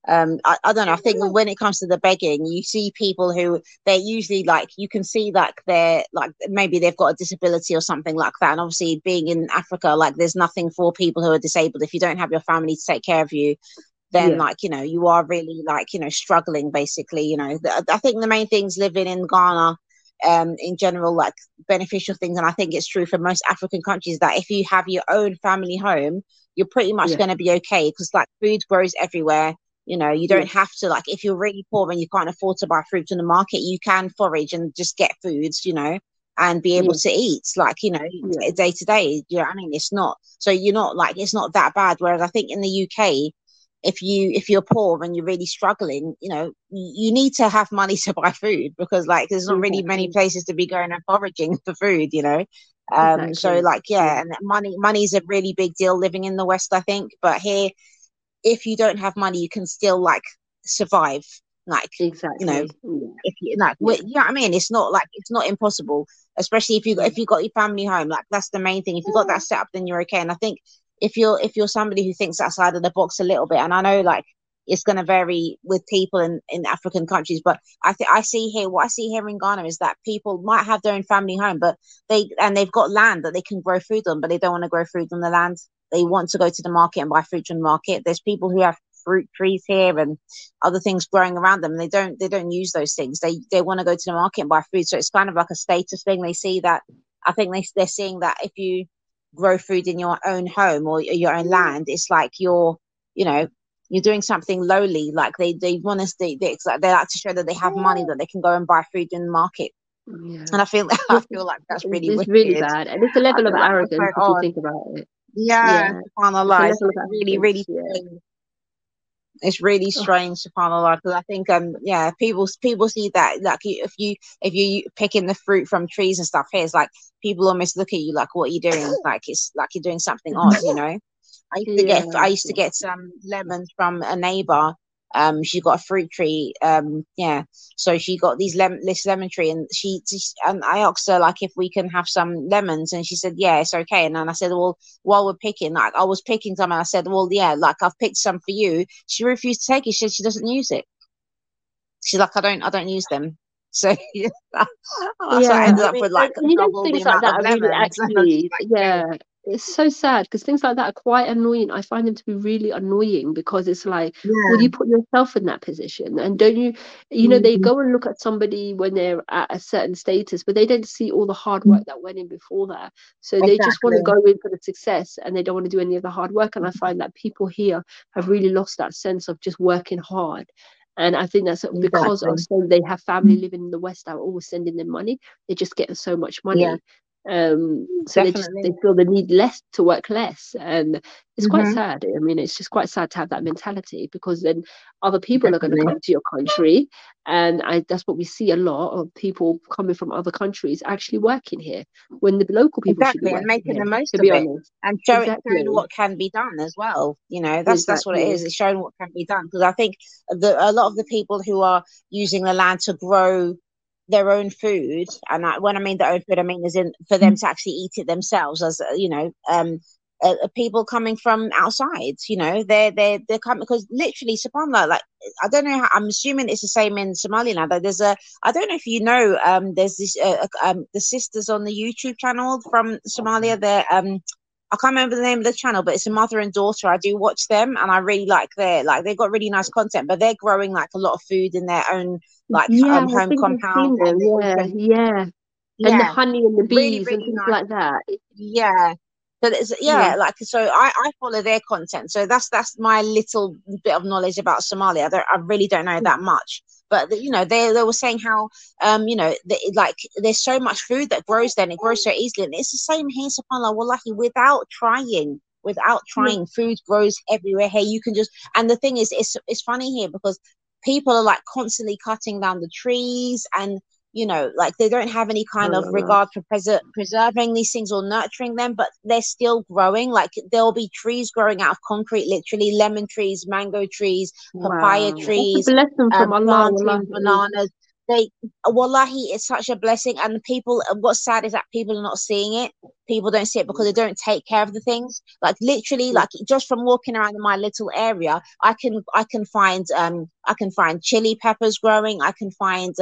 I don't know. I think when it comes to the begging, you see people who they're usually like you can see like they're like maybe they've got a disability or something like that. And obviously, being in Africa, like there's nothing for people who are disabled. If you don't have your family to take care of you, then Yeah, like you are really like struggling basically. I think the main things living in Ghana, in general, like beneficial things, and I think it's true for most African countries, that if you have your own family home, you're pretty much yeah, going to be okay, because like food grows everywhere. You yeah, don't have to, like, if you're really poor and you can't afford to buy fruit in the market, you can forage and just get foods, and be able yeah, to eat, like, yeah, day to day. You know what I mean? It's not, so you're not like, it's not that bad. Whereas I think in the UK, if you're poor and you're really struggling, you need to have money to buy food, because like there's not really many exactly, places to be going and foraging for food. So exactly, like, yeah, yeah, and money is a really big deal living in the West, I think. But here, if you don't have money, you can still like survive, like, you know exactly, yeah, if you like, yeah, you know what I mean? It's not like, it's not impossible, especially yeah, if you got your family home. Like, that's the main thing. If you got that set up, then you're okay. And I think if you're somebody who thinks outside of the box a little bit, and I know like it's going to vary with people in African countries, but I see here, what I see here in Ghana is that people might have their own family home, but they've got land that they can grow food on, but they don't want to grow food on the land. They want to go to the market and buy fruit from the market. There's people who have fruit trees here and other things growing around them, and they don't use those things. They want to go to the market and buy food. So it's kind of like a status thing. They see that, I think they're seeing that if you grow food in your own home or your own land, it's like you know you're doing something lowly. Like they want to, they like to show that they have money, that they can go and buy food in the market. yeah. And I feel I It's, feel like that's really it's really wicked. bad, and it's a I level of feel like that's so arrogance if you odd. think about it. Yeah, Yeah, it's a subhanallah, it's level of really, arrogance. really Yeah. strange. It's really Oh, strange, subhanallah, because I think yeah, people see that, like, if you picking the fruit from trees and stuff here, it's like people almost look at you like, what are you doing? Like, it's like you're doing something odd. I used to yeah, get I used to get some lemons from a neighbor, She's got a fruit tree. Yeah. So she got this lemon tree, and and I asked her like if we can have some lemons, and she said yeah, it's okay. And then I said, well, while we're picking, like I was picking some, and I said, well, yeah, like I've picked some for you. She refused to take it. She said she doesn't use it. She's like, I don't use them. So yeah, so I Yeah, ended I up mean, with like and you know, double the things like amount that of are really lemons. And I was just actually, like, yeah, it's so sad because things like that are quite annoying. I find them to be really annoying because it's like, well, yeah. you put yourself in that position, and don't you, you know, they Mhm. go and look at somebody when they're at a certain status, but they don't see all the hard work that went in before that. So they just want to Exactly. go in for the success and they don't want to do any of the hard work. And I find that people here have really lost that sense of just working hard. And I think that's because of Exactly. so they have family living in the West that are always sending them money. They just get so much Yeah, money. So they definitely. feel the need less to work less. And it's quite Hmm. sad. I mean, it's just quite sad to have that mentality because then other people are going to Definitely. come to your country. And that's what we see a lot of people coming from other countries actually working here when the local people should be Exactly, and working making here, the most to of be it, honest. and showing Exactly. what can be done as well. You know, that's what it Exactly. is. It's showing what can be done, because I think a lot of the people who are using the land to grow their own food, and when I mean their own food, I mean as in for them to actually eat it themselves, as you know, people coming from outside. You know, they're coming because literally, subhanallah, like I don't know how, I'm assuming it's the same in Somaliland. Like, there's a I don't know if you know, there's this the sisters on the YouTube channel from Somalia. They're I can't remember the name of the channel, but it's a mother and daughter. I do watch them, and I really like their like they've got really nice content. But they're growing like a lot of food in their own like Yeah, I home think I've compound, seen and them. they Yeah, also yeah. And the yeah, honey and the really bees and really things nice. like that. Yeah. But it's Yeah. yeah, like so I follow their content. So that's my little bit of knowledge about Somalia. I really don't know that much. But you know, they were saying how you know, like there's so much food that grows there and it grows so easily. And it's the same here, subhanAllah, wallahi, without Yeah. trying, food grows everywhere here. You can just and the thing is it's funny here because people are like constantly cutting down the trees, and you know, like they don't have any kind of SubhanAllah. regard for preserving these things or nurturing them, but they're still growing. Like there'll be trees growing out of concrete, literally lemon trees, mango trees, papaya Wow. That's a trees, blessing from Allah, plantains, wallahi. bananas. They, wallahi, it's such a blessing. And the people, what's sad is that people are not seeing it. People don't see it because they don't take care of the things. Like literally, Yeah. like just from walking around in my little area, I can find chili peppers growing. I can find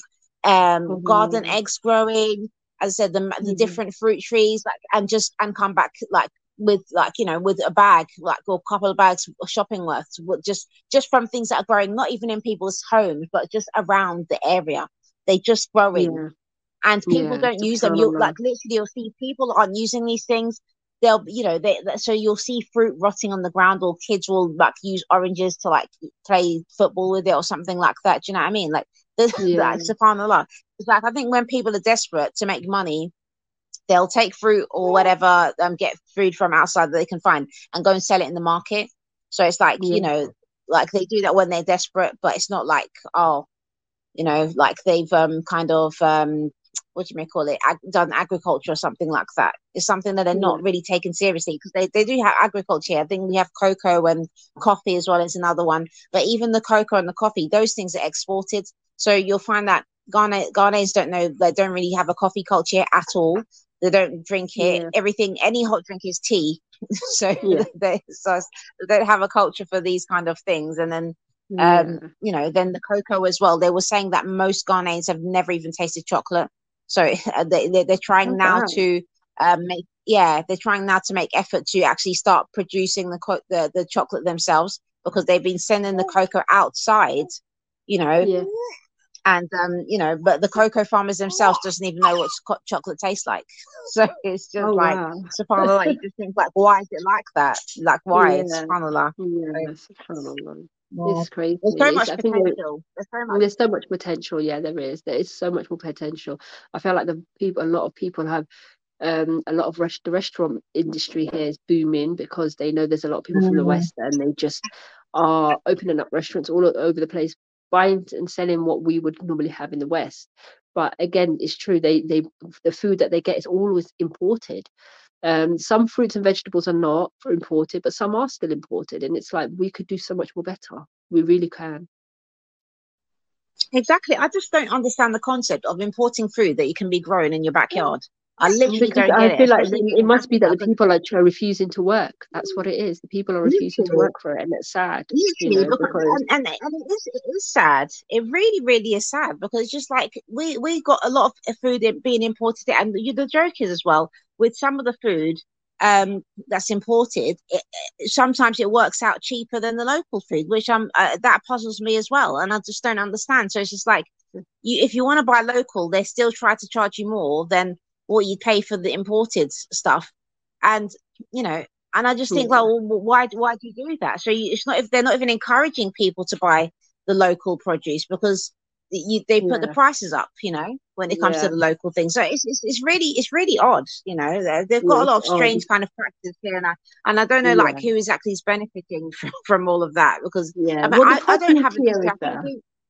garden SubhanAllah. eggs growing. As I said, the Mhm. different fruit trees, like and come back like with like you know with a bag like or a couple of bags of shopping worth just from things that are growing not even in people's homes but just around the area. They just growing, Yeah. and people Yeah. don't use them. You'll SubhanAllah. like literally you'll see people aren't using these things. They'll you know so you'll see fruit rotting on the ground, or kids will like use oranges to like play football with it or something like that. Do you know what I mean? Like Yeah. like subhanallah, it's like I think when people are desperate to make money, they'll take fruit or whatever, get food from outside that they can find and go and sell it in the market. So it's like you Yeah. know like they do that when they're desperate, but it's not like oh you know, like they've kind of what you may call it, done agriculture or something like that. It's something that they're Yeah. not really taken seriously because they do have agriculture. I think we have cocoa and coffee as well as another one. But even the cocoa and the coffee, those things are exported. So you'll find that Ghanaians don't know, they don't really have a coffee culture at all. They don't drink it. Yeah. Everything, any hot drink is tea. So Yeah. they don't have a culture for these kind of things. And then Yeah. you know, then the cocoa as well. They were saying that most Ghanaians have never even tasted chocolate, so they're trying Oh now wow. to make they're trying now to make effort to actually start producing the chocolate themselves because they've been sending the cocoa outside, you know, Yeah. and you know, but the cocoa farmers themselves doesn't even know what chocolate tastes like. So it's just Oh like wow. subhanallah, you just think like why is it like that? Like why? Yeah. Subhanallah. So, Yeah. SubhanAllah. yeah. It's crazy. There's so much I think potential. There's so much. there's so much potential. Yeah, there is. There is so much more potential. I feel like a lot of people have a lot of the restaurant industry here is booming because they know there's a lot of people from the Mm, West and they just are opening up restaurants all over the place, buying and selling what we would normally have in the West. But again, it's true, they the food that they get is always imported. Some fruits and vegetables are not imported, but some are still imported, and it's like we could do so much more better. We really can. Exactly. I just don't understand the concept of importing food that you can be grown in your backyard. I literally Because don't I get it, feel like especially it in must be that Africa. the people are refusing to work. That's what it is. The people are refusing to Literally, work for it, and it's sad, literally, because because and it is sad. It really, really is sad because it's just like we got a lot of food being imported, and the joke is as well with some of the food that's imported. Sometimes it works out cheaper than the local food, which that puzzles me as well, and I just don't understand. So it's just like if you want to buy local, they still try to charge you more than what you pay for the imported stuff, and you know. And I just think, like, yeah, well, why do you do that? So it's not if they're not even encouraging people to buy the local produce because they put the yeah, prices up, when it comes to yeah, the local thing. So it's really odd, They've yeah. got a lot It's of odd. strange kind of practices here, and I don't know like Yeah, who exactly is benefiting from all of that because yeah. I mean Well, the I don't produce have a here history. is I think there.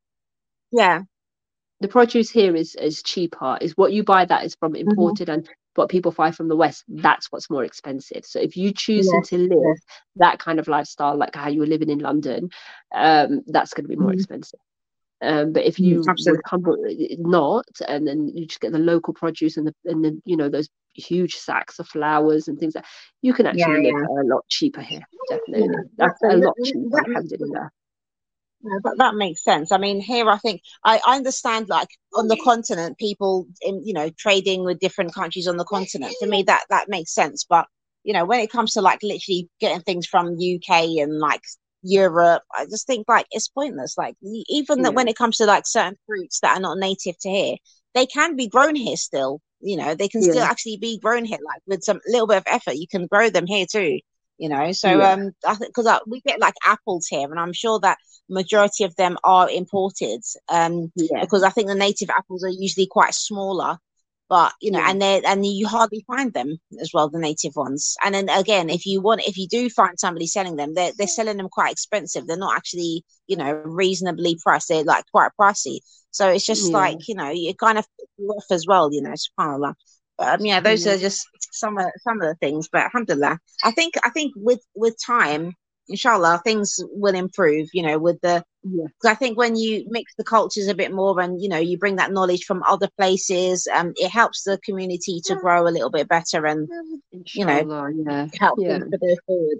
yeah, The produce here is cheaper. Is what you buy that is from hmm, imported, and what people buy from the West, that's what's more expensive. So if you choosing yes, to live yes, that kind of lifestyle, like how you were living in London, that's going to be more mm, expensive. But if you would absolutely, not, and then you just get the local produce and the those huge sacks of flowers and things like, you can yeah, actually live yeah. a lot cheaper here. Yeah, Definitely, that, that's a that, lot cheaper, that makes sense. alhamdulillah. Yeah, that makes sense. I mean, here I think I understand like on the continent, people trading with different countries on the continent. For me, that makes sense. But when it comes to like literally getting things from UK and like Europe, I just think like it's pointless. Like even that Yeah, when it comes to like certain fruits that are not native to here, they can be grown here still. They can still yeah, actually be grown here, like with some little bit of effort, you can grow them here too. So yeah, I think because we get like apples here, and I'm sure that majority of them are imported yeah, because I think the native apples are usually quite smaller, but yeah, and you hardly find them as well, the native ones. And then again, if you do find somebody selling them, they're selling them quite expensive. They're not actually reasonably priced. They're like quite pricey. So it's just yeah, like you kind of off as well, subhanallah. But yeah, those yeah, are just some of the things. But alhamdulillah, I think with time, inshallah, things will improve, with the yeah. because I think when you mix the cultures a bit more and you bring that knowledge from other places, it helps the community to grow a little bit better and you know Inshallah, yeah, help yeah. things to go forward.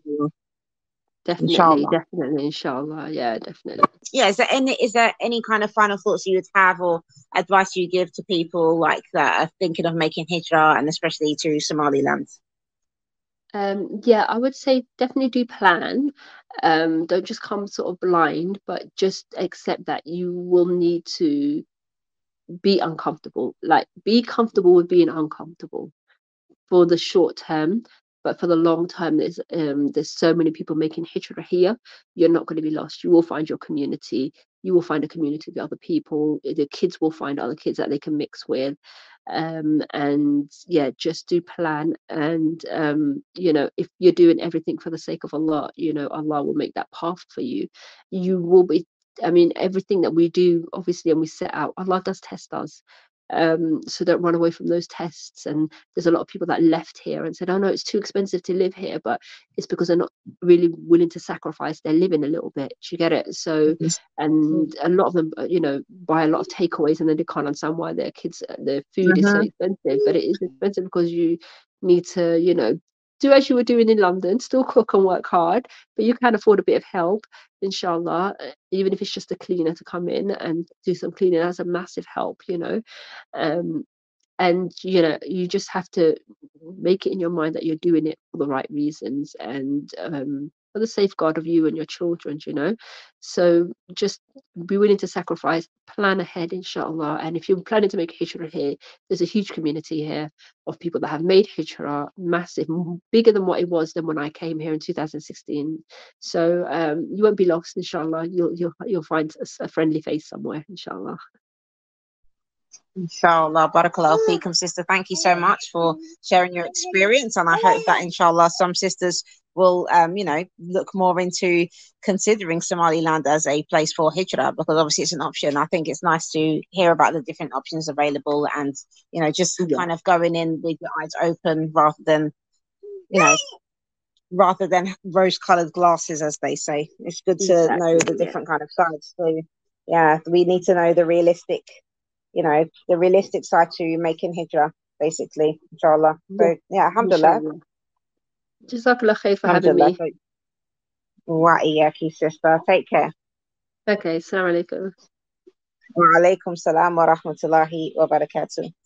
Definitely, Inshallah. definitely, inshallah. Yeah, definitely. Yeah, is there any kind of final thoughts you would have or advice you give to people like that are thinking of making hijrah and especially to Somaliland? Yeah, I would say definitely do plan. Don't just come sort of blind, but just accept that you will need to be uncomfortable. Like, be comfortable with being uncomfortable for the short term, but for the long term, there's so many people making hijrah here. You're not going to be lost. You will find your community. You will find a community of other people. The kids will find other kids that they can mix with. And yeah, just do plan. And if you're doing everything for the sake of Allah, Allah will make that path for you. You will be. I mean, everything that we do, obviously, and we set out, Allah does test us. So don't run away from those tests. And there's a lot of people that left here and said, oh no, it's too expensive to live here, but it's because they're not really willing to sacrifice their living a little bit. Do you get it? So, and a lot of them buy a lot of takeaways, and then they can't understand why their food is so Mm-hmm. expensive. But it is expensive because you need to do as you were doing in London, still cook and work hard, but you can afford a bit of help, inshallah. Even if it's just a cleaner to come in and do some cleaning, that's a massive help. Um, and you just have to make it in your mind that you're doing it for the right reasons, and for the safeguard of you and your children. So just be willing to sacrifice, plan ahead, inshallah. And if you're planning to make hijrah here, there's a huge community here of people that have made hijrah, massive, bigger than what it was than when I came here in 2016. So you won't be lost, inshallah. You'll find a friendly face somewhere, inshallah. Inshallah, barakallahu feekum, sister. Thank you so much for sharing your experience, and I hope that inshallah some sisters will, look more into considering Somaliland as a place for hijrah, because obviously it's an option. I think it's nice to hear about the different options available, and just kind of going in with your eyes open rather than rose-colored glasses, as they say. It's good to know the different kind of sides. So yeah, we need to know the realistic side to making hijrah, basically, inshallah. So yeah, alhamdulillah. Jazakallah khair for having me. Wa iyaki, sister. Take care. Okay, assalamu alaikum. Wa alaikum salam wa rahmatullahi wa barakatuh.